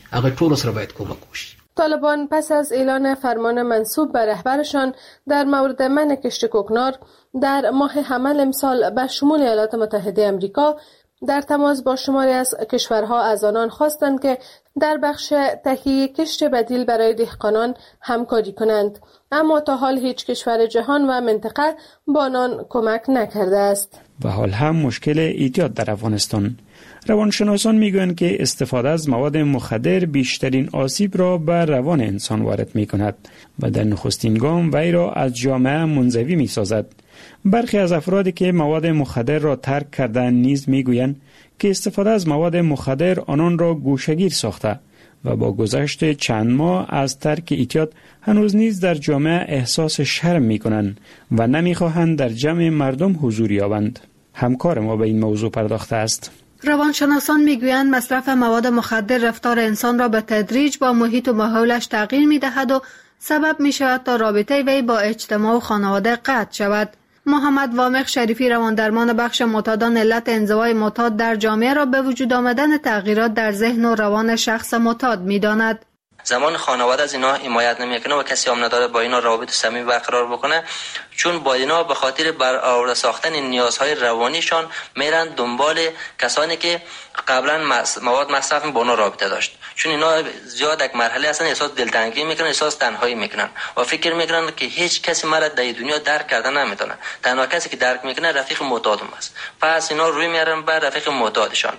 طالبان پس از اعلان فرمان منسوب به رهبرشان در مورد منع کشت کوکنار در ماه حمل امسال به شمول ایالات متحده آمریکا در تماس با شماری از کشورها از آنان خواستند که در بخش تهیه کشت بدیل برای دهقانان همکاری کنند، اما تا حال هیچ کشور جهان و منطقه با آنان کمک نکرده است. و حال هم مشکل اعتیاد در افغانستان. روانشناسان میگویند که استفاده از مواد مخدر بیشترین آسیب را بر روان انسان وارد می کند و در نخستین گام وی را از جامعه منزوی می سازد. برخی از افرادی که مواد مخدر را ترک کردند نیز میگویند که استفاده از مواد مخدر آنان را گوشه‌گیر ساخته و با گذشت چند ماه از ترک اعتیاد هنوز نیز در جامعه احساس شرم می‌کنند و نمی‌خواهند در جمع مردم حضور یابند. همکار ما به این موضوع پرداخته است. روانشناسان میگویند مصرف مواد مخدر رفتار انسان را به تدریج با محیط و ماحولش تغییر می‌دهد و سبب می‌شود تا رابطه وی با اجتماع و خانواده قطع شود. محمد وامق شریفی رواندرمان بخش معتادان علت انزوای معتاد در جامعه را به وجود آمدن تغییرات در ذهن و روان شخص معتاد می‌داند. زمان خانواده از اینا حمایت نمیکنه و کسی هم نداره با اینا روابط صمیمی برقرار بکنه، چون با اینا به خاطر برآورده ساختن نیازهای روانیشان میرن دنبال کسانی که قبلا مواد مصرف با اونا رابطه داشت، چون اینا زیاد یک مرحله اصلا احساس دلتنگی میکنن، احساس تنهایی میکنن و فکر میکنن که هیچ کسی مرا در دنیا درک کردن نمیتونه. تنها کسی که درک میکنه رفیق معتادم است، پس اینا روی میارن بر رفیق معتادشان.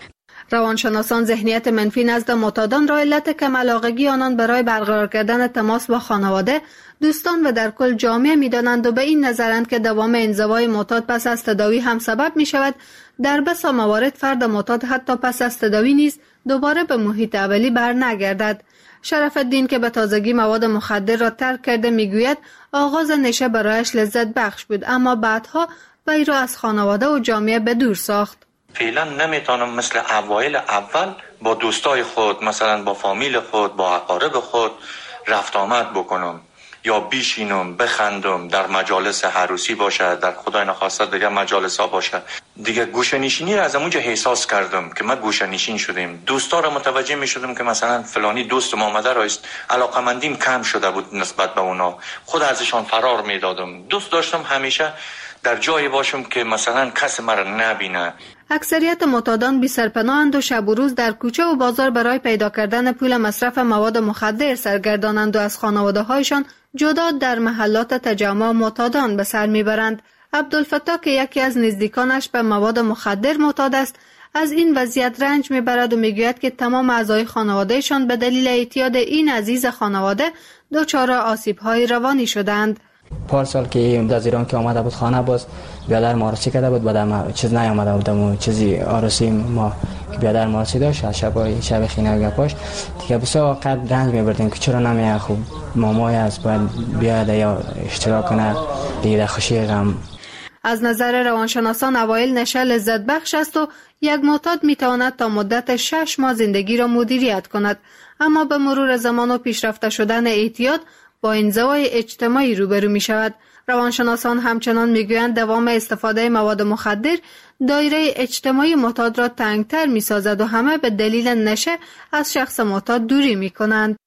روانشناسان ذهنیت منفی نزد معتادان را علت کم علاقگی آنان برای برقرار کردن تماس با خانواده، دوستان و در کل جامعه می‌دانند و به این نظرند که دوام انزوای معتاد پس از تداوی هم سبب می‌شود در بسا موارد فرد معتاد حتی پس از تداوی نیز دوباره به محیط اولی برنگردد. شرف الدین که به تازگی مواد مخدر را ترک کرده میگوید آغاز نشه برایش لذت بخش بود، اما بعدها وی را از خانواده و جامعه به دور ساخت. فعلا نمیتونم مثل اوایل اول با دوستای خود، مثلا با فامیل خود، با اقارب خود رفت آمد بکنم یا بیشینم بخندم، در مجالس عروسی باشه، در خدای نخواسته دیگه مجالس ها باشه. دیگه گوشه‌نشینی را از اونجا احساس کردم که ما گوشه‌نشین شدیم. دوستا را متوجه می شدم که مثلا فلانی دوست ما آمده است، علاقمندیم کم شده بود نسبت به اونا، خود ازشان فرار می دادم. دوست داشتم همیشه در جایی باشم که مثلا کس مرا نبینه. اکثریت معتادان بی سرپناهند و شب و روز در کوچه و بازار برای پیدا کردن پول مصرف مواد مخدر سرگردانند و از خانواده‌هایشان جدا در محلات تجمع معتادان به سر میبرند. عبدالفتاح که یکی از نزدیکانش به مواد مخدر معتاد است، از این وضعیت رنج میبرد و میگوید که تمام اعضای خانوادهشان به دلیل اعتیاد این عزیز خانواده دچار آسیب‌های روانی شدند. پارسال که از ایران که آمده بود خانه باز بیادر مارسی کرده بود، بعدم چیز نیامده بودم و چیزی آرسی ما که بیادر مارسی داشت از شب خینه و گپاش دیگه بسیار وقت رنج میبردیم که چرا نمیه خوب مامای از باید بیاد یا اشتراک کنه دیگه خوشی غم. از نظر روانشناسان اوایل نشه لذت بخش است و یک معتاد میتواند تا مدت 6 ماه زندگی را مدیریت کند، اما به مرور زمان و پیشرفته شدن اعتیاد با انزوای اجتماعی روبرو می شود. روانشناسان همچنان می گویند دوام استفاده مواد مخدر دایره اجتماعی معتاد را تنگتر می سازد و همه به دلیل نشه از شخص معتاد دوری می کنند.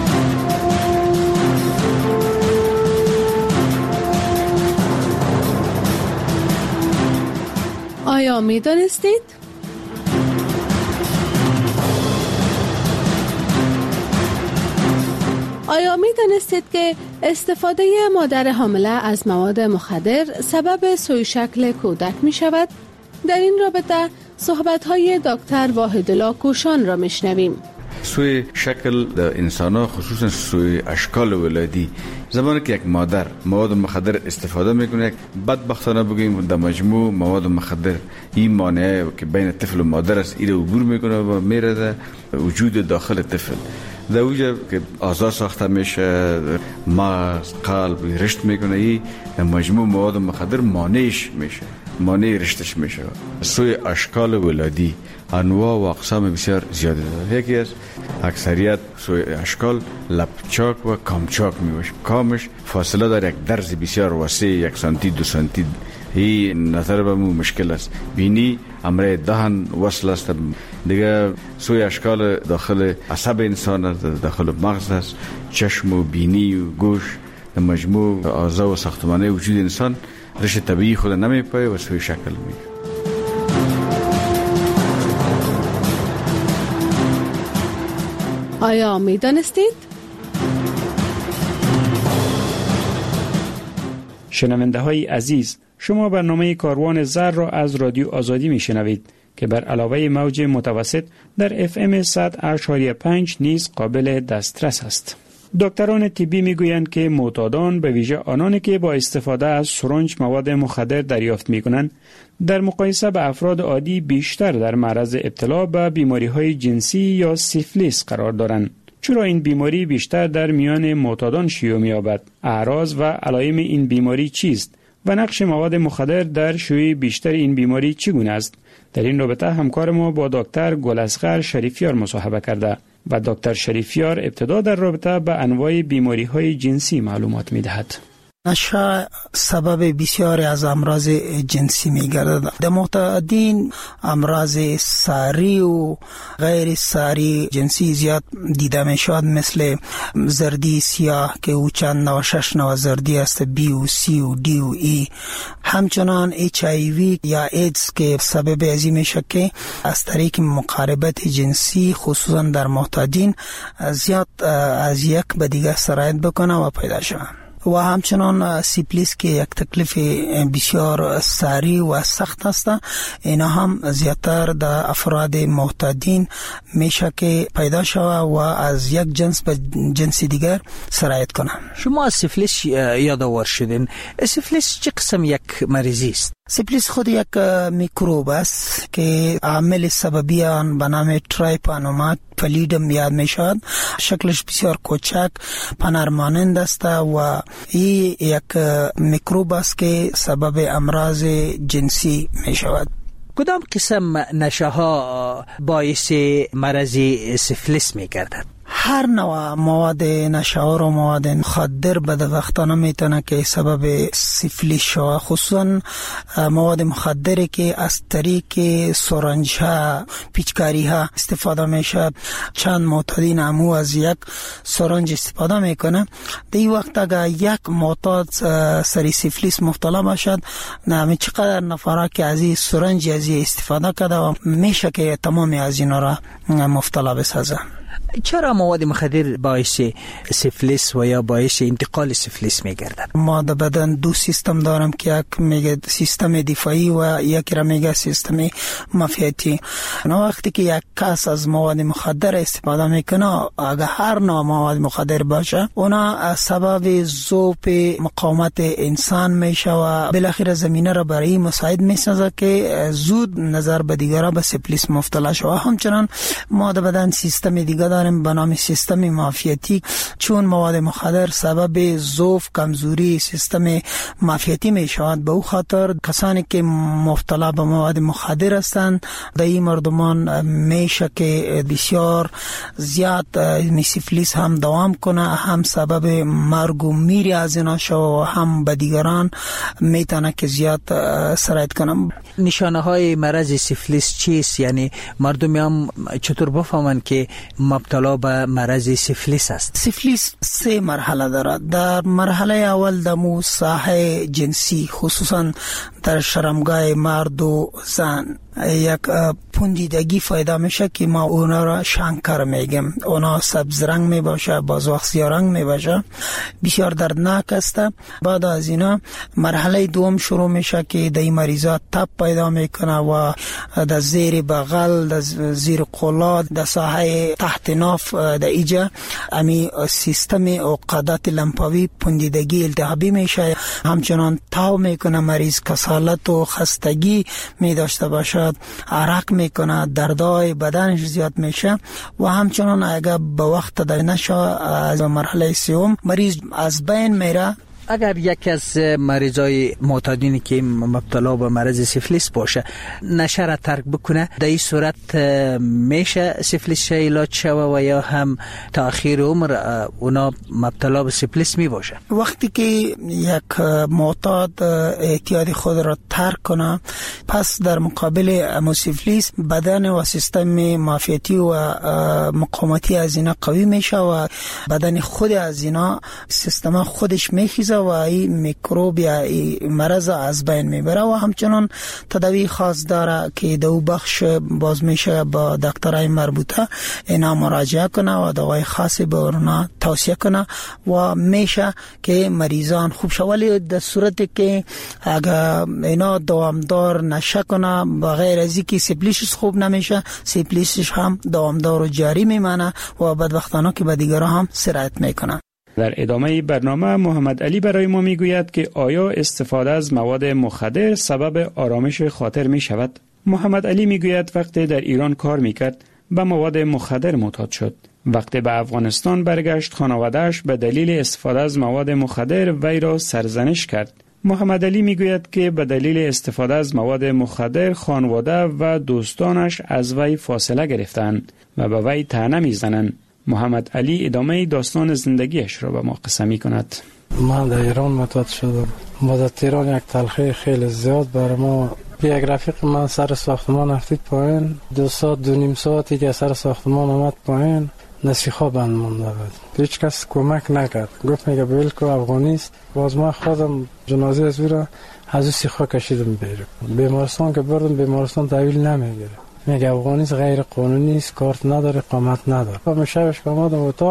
آیا می دانستید؟ آیا می دانستید که استفاده مادر حامله از مواد مخدر سبب سوی شکل کودک می شود؟ در این رابطه صحبت‌های دکتر واحدالله کوشان را میشنویم. سوی شکل در انسان، خصوصا سوی اشکال ولادی، زمانی که یک مادر مواد مخدر استفاده میکنه، بدبختانه بگیم در مجموع مواد مخدر این مانعه که بین طفل و مادر است، این عبور میکنه و میره در وجود داخل طفل. در اوجه که اعضا ساخته میشه، مغز، قلب رشد میکنه، این مجموع مواد مخدر مانعش میشه، مانع رشدش میشه. سوی اشکال ولادی انواع و اقسام بسیار زیاده داره. یکی از اکثریت سوی اشکال لپچاک و کامچاک میباشه. کامش فاصله داره یک درز بسیار وسیع، 1 سانتی 2 سانتی. این نظر به مو مشکل است. بینی امره دهن وصل است. دیگه سوی اشکال داخل عصب انسان است، داخل مغز است، چشم و بینی و گوش، مجموع اعضا و ساختمانه وجود انسان رشد طبیعی خود نمیپایه و سوی شکل میگه. آیا می دانستید؟ شنونده های عزیز، شما برنامه کاروان زر را از رادیو آزادی می شنوید که بر علاوه موج متوسط در FM 100.5 نیز قابل دسترس است. دکتران طبی می گویند که معتادان به ویژه آنانی که با استفاده از سرنج مواد مخدر دریافت می کنند در مقایسه به افراد عادی بیشتر در معرض ابتلا به بیماری های جنسی یا سیفلیس قرار دارند. چرا این بیماری بیشتر در میان معتادان شیوع می یابد؟ اعراض و علائم این بیماری چیست؟ و نقش مواد مخدر در شیوع بیشتر این بیماری چگونه است؟ در این رابطه همکار ما با دکتر گل‌اصغر شریفیار مصاحبه کرده و دکتر شریفیار ابتدا در رابطه به انواع بیماری های جنسی معلومات می دهد. نشه سبب بسیاری از امراض جنسی میگردد. در معتادین امراض ساری و غیر ساری جنسی زیاد دیده میشود، مثل زردی سیاه که او چند نوع 6 نوع زردی است، بی و سی و دی و ای. همچنان HIV یا ایدز که سبب ازی میشه که از طریق مقاربت جنسی خصوصا در معتادین زیاد از یک به دیگر سرایت بکنه و پیدا شود. و همچنان سیفلیس که یک تکلیف بسیار سریع و سخت است، اینا هم زیادتر در افراد معتادین میشه که پیدا شود و از یک جنس به جنس دیگر سرایت کنه. شما از سیفلیس یادآور شدین. سیفلیس چه قسم یک مریضی است؟ سیفلیس خود یک میکروب است که عامل سببی آن به نام ترایپانوما پلیدم یاد می شود. شکلش بسیار کوچک پنرمانند است و این یک میکروب است که سبب امراض جنسی می شود. کدام قسم نشه ها باعث مرض سیفلیس می گردد؟ هر نوع مواد نشاور و مواد مخدر بدبختانه میتونه که سبب سیفلیس شود، خصوصا مواد مخدری که از طریق سرنج ها پیچکاری ها استفاده میشه. چند معتادین امو از یک سرنج استفاده میکنه. در این وقت اگر یک معتاد سری سیفلیس مبتلا باشد، نمی چقدر نفره که از این سرنج از این استفاده کرده و میشه که تمام از اینا را مبتلا بسازه. چرا مواد مخدر باعث سیفلیس و یا باعث انتقال سیفلیس میگردد؟ ما در بدن دو سیستم دارم که یک میگه سیستم دفاعی و یک را میگه سیستم معافیتی. وقتی که یک کس از مواد مخدر استفاده میکنه، اگر هر نوع مواد مخدر باشه، اونا سبب ذوب مقاومت انسان میشه و بالاخره زمینه را برای مساعد میسازه که زود نظر به دیگران به سیفلیس مبتلا شود. همچنان ما در بدن سیستم دیگه داریم به نام سیستم معافیتی. چون مواد مخدر سبب ضعف کمزوری سیستم معافیتی می شود، به او خاطر کسانی که مبتلا به مواد مخدر هستند در این مردمان میشه که بسیار زیاد سیفلیس هم دوام کنه، هم سبب مرگ و میر از اینا شود و هم به دیگران میتونه که زیاد سرایت کنه. نشانه های مرض سیفلیس چیست؟ یعنی مردم هم چطور بفهمن که مبتلا به مرض سیفلیس است؟ سیفلیس 3 مرحله دارد. در مرحله اول دمو ساحه جنسی، خصوصا در شرمگاه مرد و زن، یک پوندیدگی پیدا میشه که ما اونا را شنکر میگیم. اونا سبز رنگ می باشه، باز وقت سیاه رنگ می باشه، بسیار دردناک است. بعد از اینا مرحله دوم شروع میشه که در این مریضا تب پیدا میکنه و در زیر بغل، در زیر قلات، در ساحه تحت ناف، در ایجا امی سیستم عقدات لمفاوی پوندیدگی التهابی میشه. همچنان تاو میکنه مریض، کسالت و خستگی می داشته باشه، عرق میکنه، دردای بدنش زیاد میشه و همچنان اگر به وقت تداوی نشه از مرحله سوم مریض از بین میره. اگر یکی از مریضای معتادینی که مبتلا به مرض سیفلیس باشه نشه را ترک بکنه، در این صورت میشه سیفلیس علاج شوه و یا هم تأخیر عمر اونا مبتلا به سیفلیس می باشه؟ وقتی که یک معتاد اعتیاد خود را ترک کنه، پس در مقابل سیفلیس بدن و سیستم معافیتی و مقاومتی از اینا قوی میشه و بدن خود از اینا سیستم خودش میخیزه و این میکروب یا این مرض از بین میبره. و همچنان تداوی خاص داره که دو بخش باز میشه با دکترای مربوطه اینا مراجعه کنه و دوای خاصی به اونا توصیه کنه و میشه که مریضان خوب شود. ولی در صورتی که اگر اینا دوامدار نشه کنه بغیر از اینکه سیفلیسش خوب نمیشه، سیفلیسش هم دوامدار و جاری میمانه و بدبختانه که به دیگران هم سرایت میکنه. در ادامه برنامه محمد علی برای ما میگوید که آیا استفاده از مواد مخدر سبب آرامش خاطر می شود؟ محمد علی میگوید وقتی در ایران کار میکرد به مواد مخدر معتاد شد. وقتی به افغانستان برگشت خانواده‌اش به دلیل استفاده از مواد مخدر وی را سرزنش کرد. محمد علی میگوید که به دلیل استفاده از مواد مخدر خانواده و دوستانش از وی فاصله گرفتند و به وی طعنه میزنند. محمد علی ادامه داستان زندگیش را به ما قصه می کند. من در ایران معتاد شدم. ما در تهران یک تلخی خیلی زیاد برای ما. یک رفیق من سر ساختمان افتید پایین، 2 ساعت 2.5 ساعتی که سر ساختمان آمد پایین، نسیخا بند مونده بود. هیچ کس کمک نکرد. گفت میگه بلکو افغانی است. باز من خودم جنازه از او را از او سیخا کشیدم بیرون. بیمارستان که بردم، بیمارستان تحویل نمیگیره. میگه افغانی است، غیر قانونی است، کارت نداره، اقامت نداره. و شبش که آمدم اتاق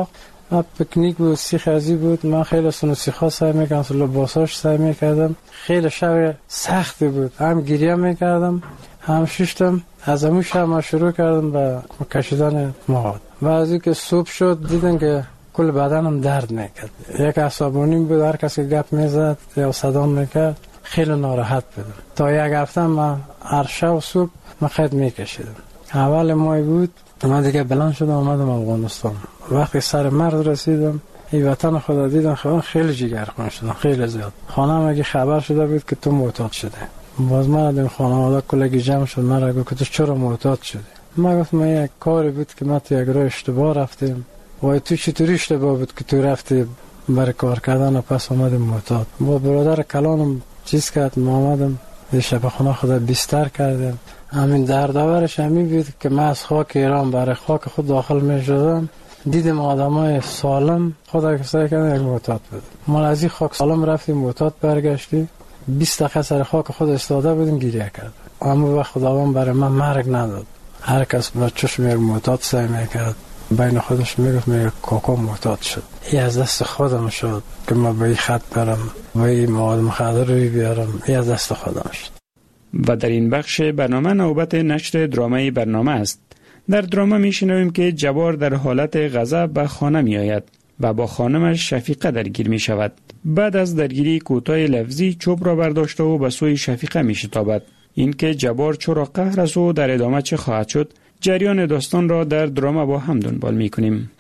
پکنیک بود، سیخ ازی بود. من خیلی سیخا سعی میکردم، لباساش سعی میکردم. خیلی شب سختی بود، هم گریه میکردم هم ششتم. از همون شب ما شروع کردم به کشیدن مواد و از اینکه صبح شد دیدن که کل بدنم درد میکرد. یک عصبانی بود، هر کسی گپ میزد یا صدا میکرد خیلی ناراحت بودم. تا یک هفته من هر شب صبح من خط میکشیدم. اول ماه بود من دیگه بلند شدم اومدم افغانستان. وقتی سر مرز رسیدم این وطن خدا دیدم خیلی جگرخون شدم، خیلی زیاد. خانم اگه خبر شده بود که تو معتاد شده، باز من دیدم خانواده کلگی جمع شد. من گفت که تو چرا معتاد شدی؟ من گفتم من یک کاری بود که من تو یک راه اشتباه رفتم. وای تو چطوری اشتباه بود که تو رفتی برای کار کردن و پس اومدم معتاد؟ با برادر کلانم چیز کرد، ما اومدم شب خونه خدا بستر کردم. همین دردآورش همین بود که من از خاک ایران برای خاک خود داخل می شدم. دیدم آدمای سالم خدا کسایی کردن یک معتاد بود. ما از این خاک سالم رفتیم معتاد برگشتی. 20 دقیقه سر خاک خود استاده بودیم گریه کرد. اما وقت خداوند برای من مرگ نداد. هر کس با چشم یک معتاد سعی میکرد بین خودش میگفت میگه کاکا معتاد شد. این از دست خودم شد که من به این خط برم و این مواد مخدر رو بیارم. این از دست خودم شد. و در این بخش برنامه نوبت نشر درامه برنامه است. در درامه میشنویم که جبار در حالت غضب به خانه می آید و با خانمش شفیقه درگیر می شود. بعد از درگیری کوتاه لفظی چوب را برداشته و به سوی شفیقه می شتابد. این که جبار چرا قهر است و در ادامه چه خواهد شد، جریان داستان را در درامه با هم دنبال می کنیم.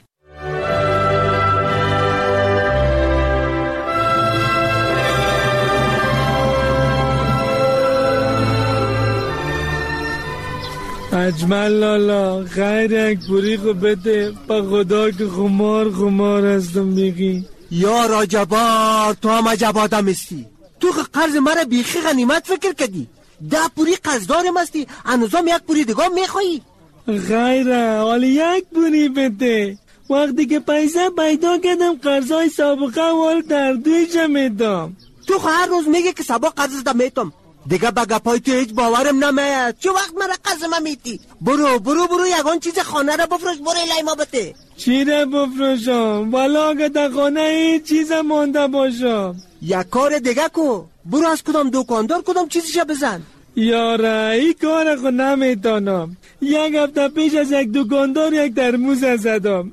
اجمل لالا خیر یک پوری خو بده با خدا که خمار هستم بیگی. یا راجبار تو هم عجب آدم استی. تو که قرض مرا بیخی غنیمت فکر کردی. 10 پوری قرضدارم هستی، هنوزم یک پوری دیگه میخوایی؟ خیره حالا یک پوری بده. وقتی که پیسه پیدا کردم قرضای سابقه وال در دویشم میدم. تو هر روز میگه که سبا قرض دم میتم. دیگه با گپای تو هیچ باورم نمیاد. چه وقت مرا قرض ما میتی؟ برو یگان چیز خانه را بفروش، برو الهی ما بده. چی را بفروشم؟ والا اگه در خانه هیچ چیز مانده باشم. یک کار دیگه کو. برو از کدام دکاندار کدام چیزشا بزن. یاره ای کار خو نمیتونم. یک هفته پیش از یک دکاندار یک ترموز زدم.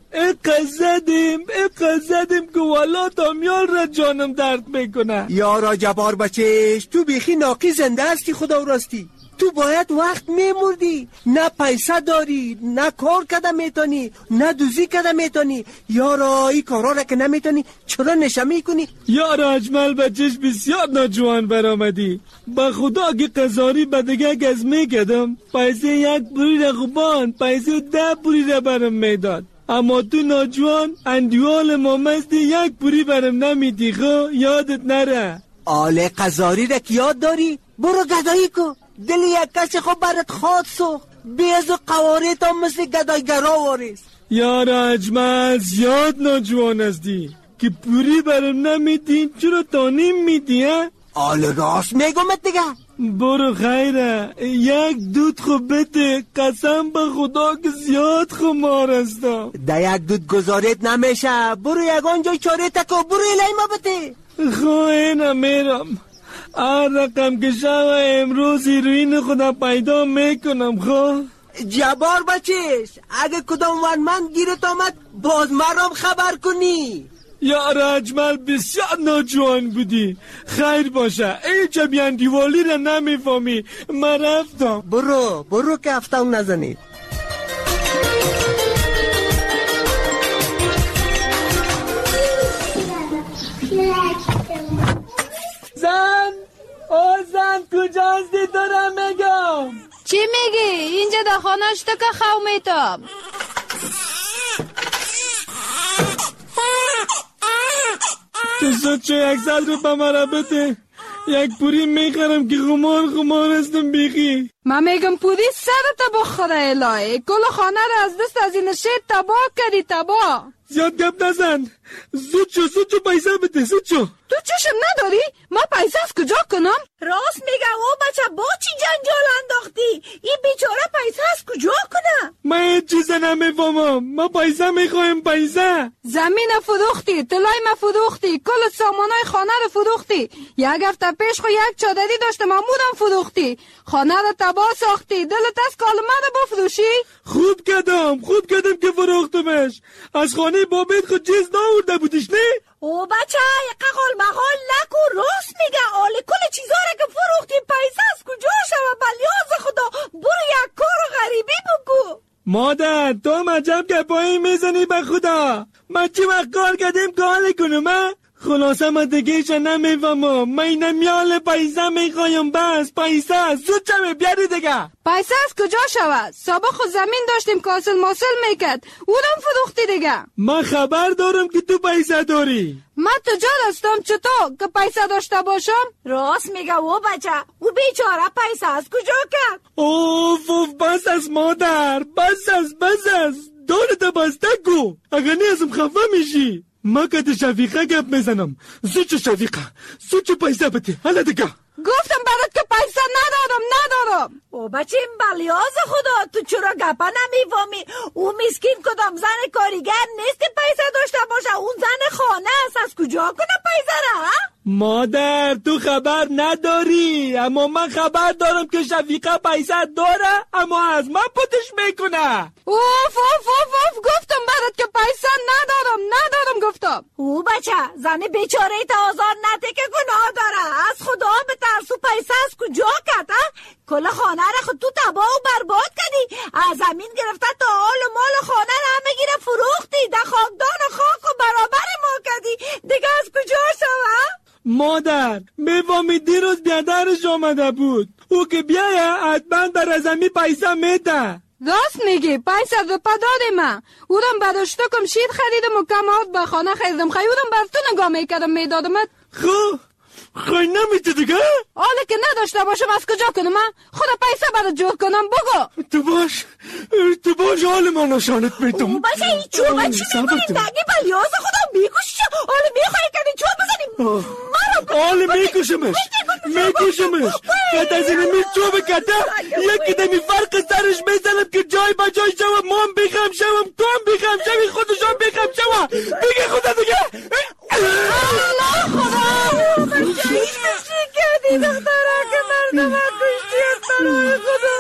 اقزدیم که والا تامیال را جانم درد میکنه. یارا جبار بچهش تو بیخی ناقی زنده هستی خدا راستی. تو باید وقت میمردی، نه پیسه داری، نه کار کده میتونی، نه دوزی کده میتونی. یارا ای کارا را که نمیتونی چرا نشه میکنی؟ یارا اجمل بچهش بسیار ناجوان برآمدی. با خدا که قزاری بدگه گز میکدم پیسه یک پوری را خوبان، پیسه 10 پوری را برم میداد. اما تو ناجوان اندیوال مامستی یک پوری برم نمیدی. خو یادت نره. آله قزاری را که یاد داری؟ برو گدایی کو. دل یک کسی خو برات خواد سوخت. بیز و قواریت هم مثل گدایگرا وارست. یارا اجمل زیاد ناجوان هستی که پوری برم نمیدی. چرا تانیم میدی ها؟ آله راست میگمت دیگه. برو خیره یک دود خو بده، قسم به خدا که زیاد خمار هستم. ده یک دود گذارت نمیشه. برو یگان جای چاره تکو، برو الهی ما بده. خو اینه میرم. هر رقم که شو امروز هیروین خدا پیدا میکنم. خو جبار بچش اگه کدام ون من گیرت آمد باز مرام خبر کنی. یار اجمل بسیار ناجوان بودی. خیر باشه ای جبیان دیوالی را نمیفهمی. من رفتم. برو که هفتم نزنید. زن کجا هستی دارم میگم. چی میگی؟ اینجا در خانهش تو که خو میتم. تو چه 100 رو به مرا بده. یک پوری میخرم که خمار هستم بیخی. من میگم پوری سرت بخوره الهی. کل خانه رو از دست از این شیر تباه کردی. تباه زیاد گپ نزن. زود شو پیسه بده زود شو. تو چشم نداری؟ ما پیسه از کجا کنم؟ راست میگه او بچه با چی جنجال انداختی؟ این بیچاره پیسه از کجا کنه؟ من چیز نمیفهمم. ما پیسه میخوایم پیسه. زمین فروختی، طلای ما فروختی، کل سامانای خانه رو فروختی. یک هفته پیش خو یک چادری داشتم امودم فروختی. خانه رو تباه ساختی. دلت از کالمه رو بفروشی؟ خوب کردم که فروختمش. از خانه بابت خود چیز ناورده بودیش نه؟ او بچه ققال مقال نکو، راست میگه. آله کل چیزا را که فروختی پیسه از کجا شوه؟ بلیاز خدا برو یک کار غریبی بکو. مادر تو هم عجب گپایی میزنی به خدا. من چی وقت کار کردیم کار کنم؟ خلاصه من دیگه نمیفهمم. من نمیال پیسه میخوایم. بس پیسه زود چمه بیاری دیگه. پیسه از کجا شود؟ سابق خود زمین داشتیم کاسل ماسل میکرد، اونم فروختی دیگه. من خبر دارم که تو پیسه داری. من تجار هستم چطور که پیسه داشته باشم؟ راست میگه او بچه. او بیچاره پیسه از کجا کرد؟ اوف بس از مادر. بس از دارت بسته گو. اگر نیازم خفه میشی. ما که شفیقه گپ میزنم. زود شفیقه زود پیسه بده. حالا دیگه گفتم برات که پیسه ندارم. او بچه این بلیاز خدا تو چرا گپه نمیفهمی؟ او مسکین کدام زن کاریگر نیست پیسه داشته باشه. اون زن خانه است. از کجا کنه پیسه را؟ مادر تو خبر نداری، اما من خبر دارم که شفیقه پیسه داره اما از من پتش میکنه. اوف گفتم برات که پیسه ندارم گفتم. او بچه زن بیچاره تا آزار نده که گناه داره. از خدا به ترسو پیسه از کجا کرد؟ کل خانه را خود تو تباه و برباد کردی. از زمین گرفته تا آل و مال خانه را همه گیره فروختی. در خاکدان خاک و برابر ما کردی. دیگه از کجا شوه؟ مادر میفهمی دیروز بیادرش آمده بود. او که بیایه حتما در از زمین پیسه میده. راست میگی. پیسه رو پداد من. اونم براشتو کم شیر خریدم و کمات به خانه خریدم. خیودم بر تو نگاه میکردم میدادمت. خواهی نمیده دیگه؟ حالا که نداشته باشم از کجا کنم؟ خدا پیسه برات جور کنم بگو. تو باش حال من نشانت میدم. باشه این چوبه چی میکنی؟ نگی بلیاز خدا میکشی. حالا میخوایی کنی چوب بزنیم. حالا میکشمش. قد از این چوب کده یکی دمی فرق سرش میزنم که جای با جای شوم. من بخم شوم تو هم بخم شوی خودشان بخم شوم. بگه خدا دیگه. الله خدا بچه این چی کردی دختره که مردم ها کشتی اخترهای خدا.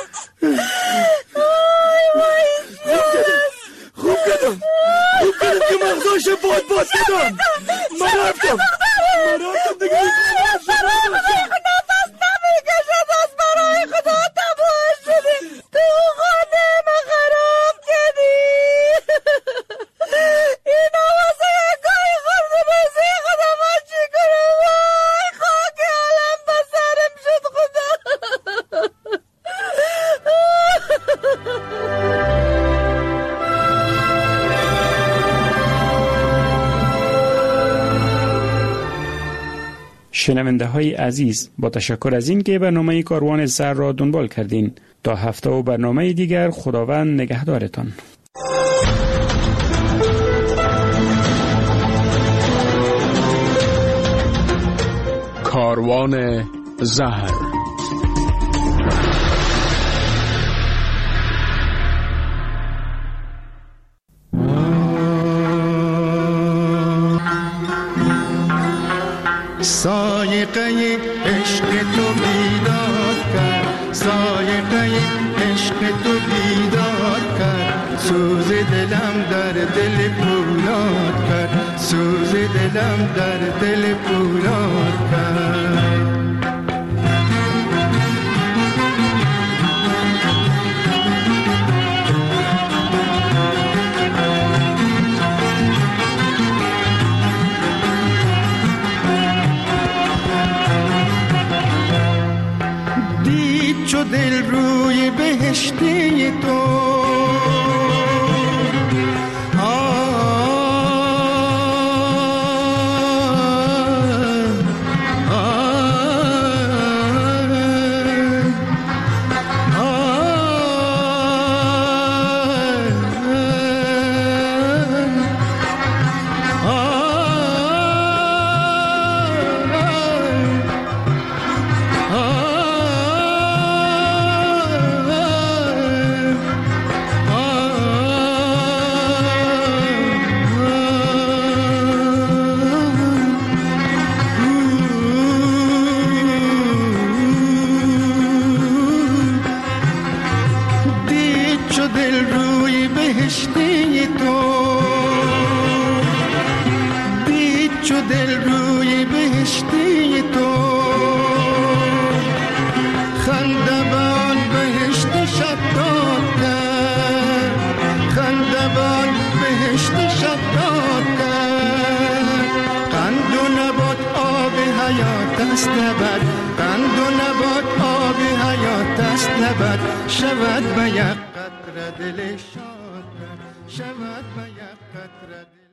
خوب کردم که مغزاش باز کردم. من رفتم دیگه. نفس نمیکشد. از برای خدا تباه شدی. تو خانه من خراب کردی. این آوازه گاهی خورده بزی خدا من چی کنم؟ وای خاک عالم به سرم شد خدا. شنونده های عزیز، با تشکر از این که برنامه کاروان سر را دنبال کردین. تا هفته و برنامه دیگر خداوند نگهدارتان. کاروان زهر. سایقه عشق تو بیدار کرد. سایقه عشق تو بیدار کرد. سوز دلم در دل پولاد کرد. سوز دلم در دل پولاد کرد. چو دل روی بهشتی تو چو دل روی بهشتی تو، خندبان بهشت شداد کرد، خندبان بهشت شداد کرد. قند و نبات آب حیات است نبات، قند و نبات آب حیات است نبات. شود به یک قطره دل شاد، شود به یک قطره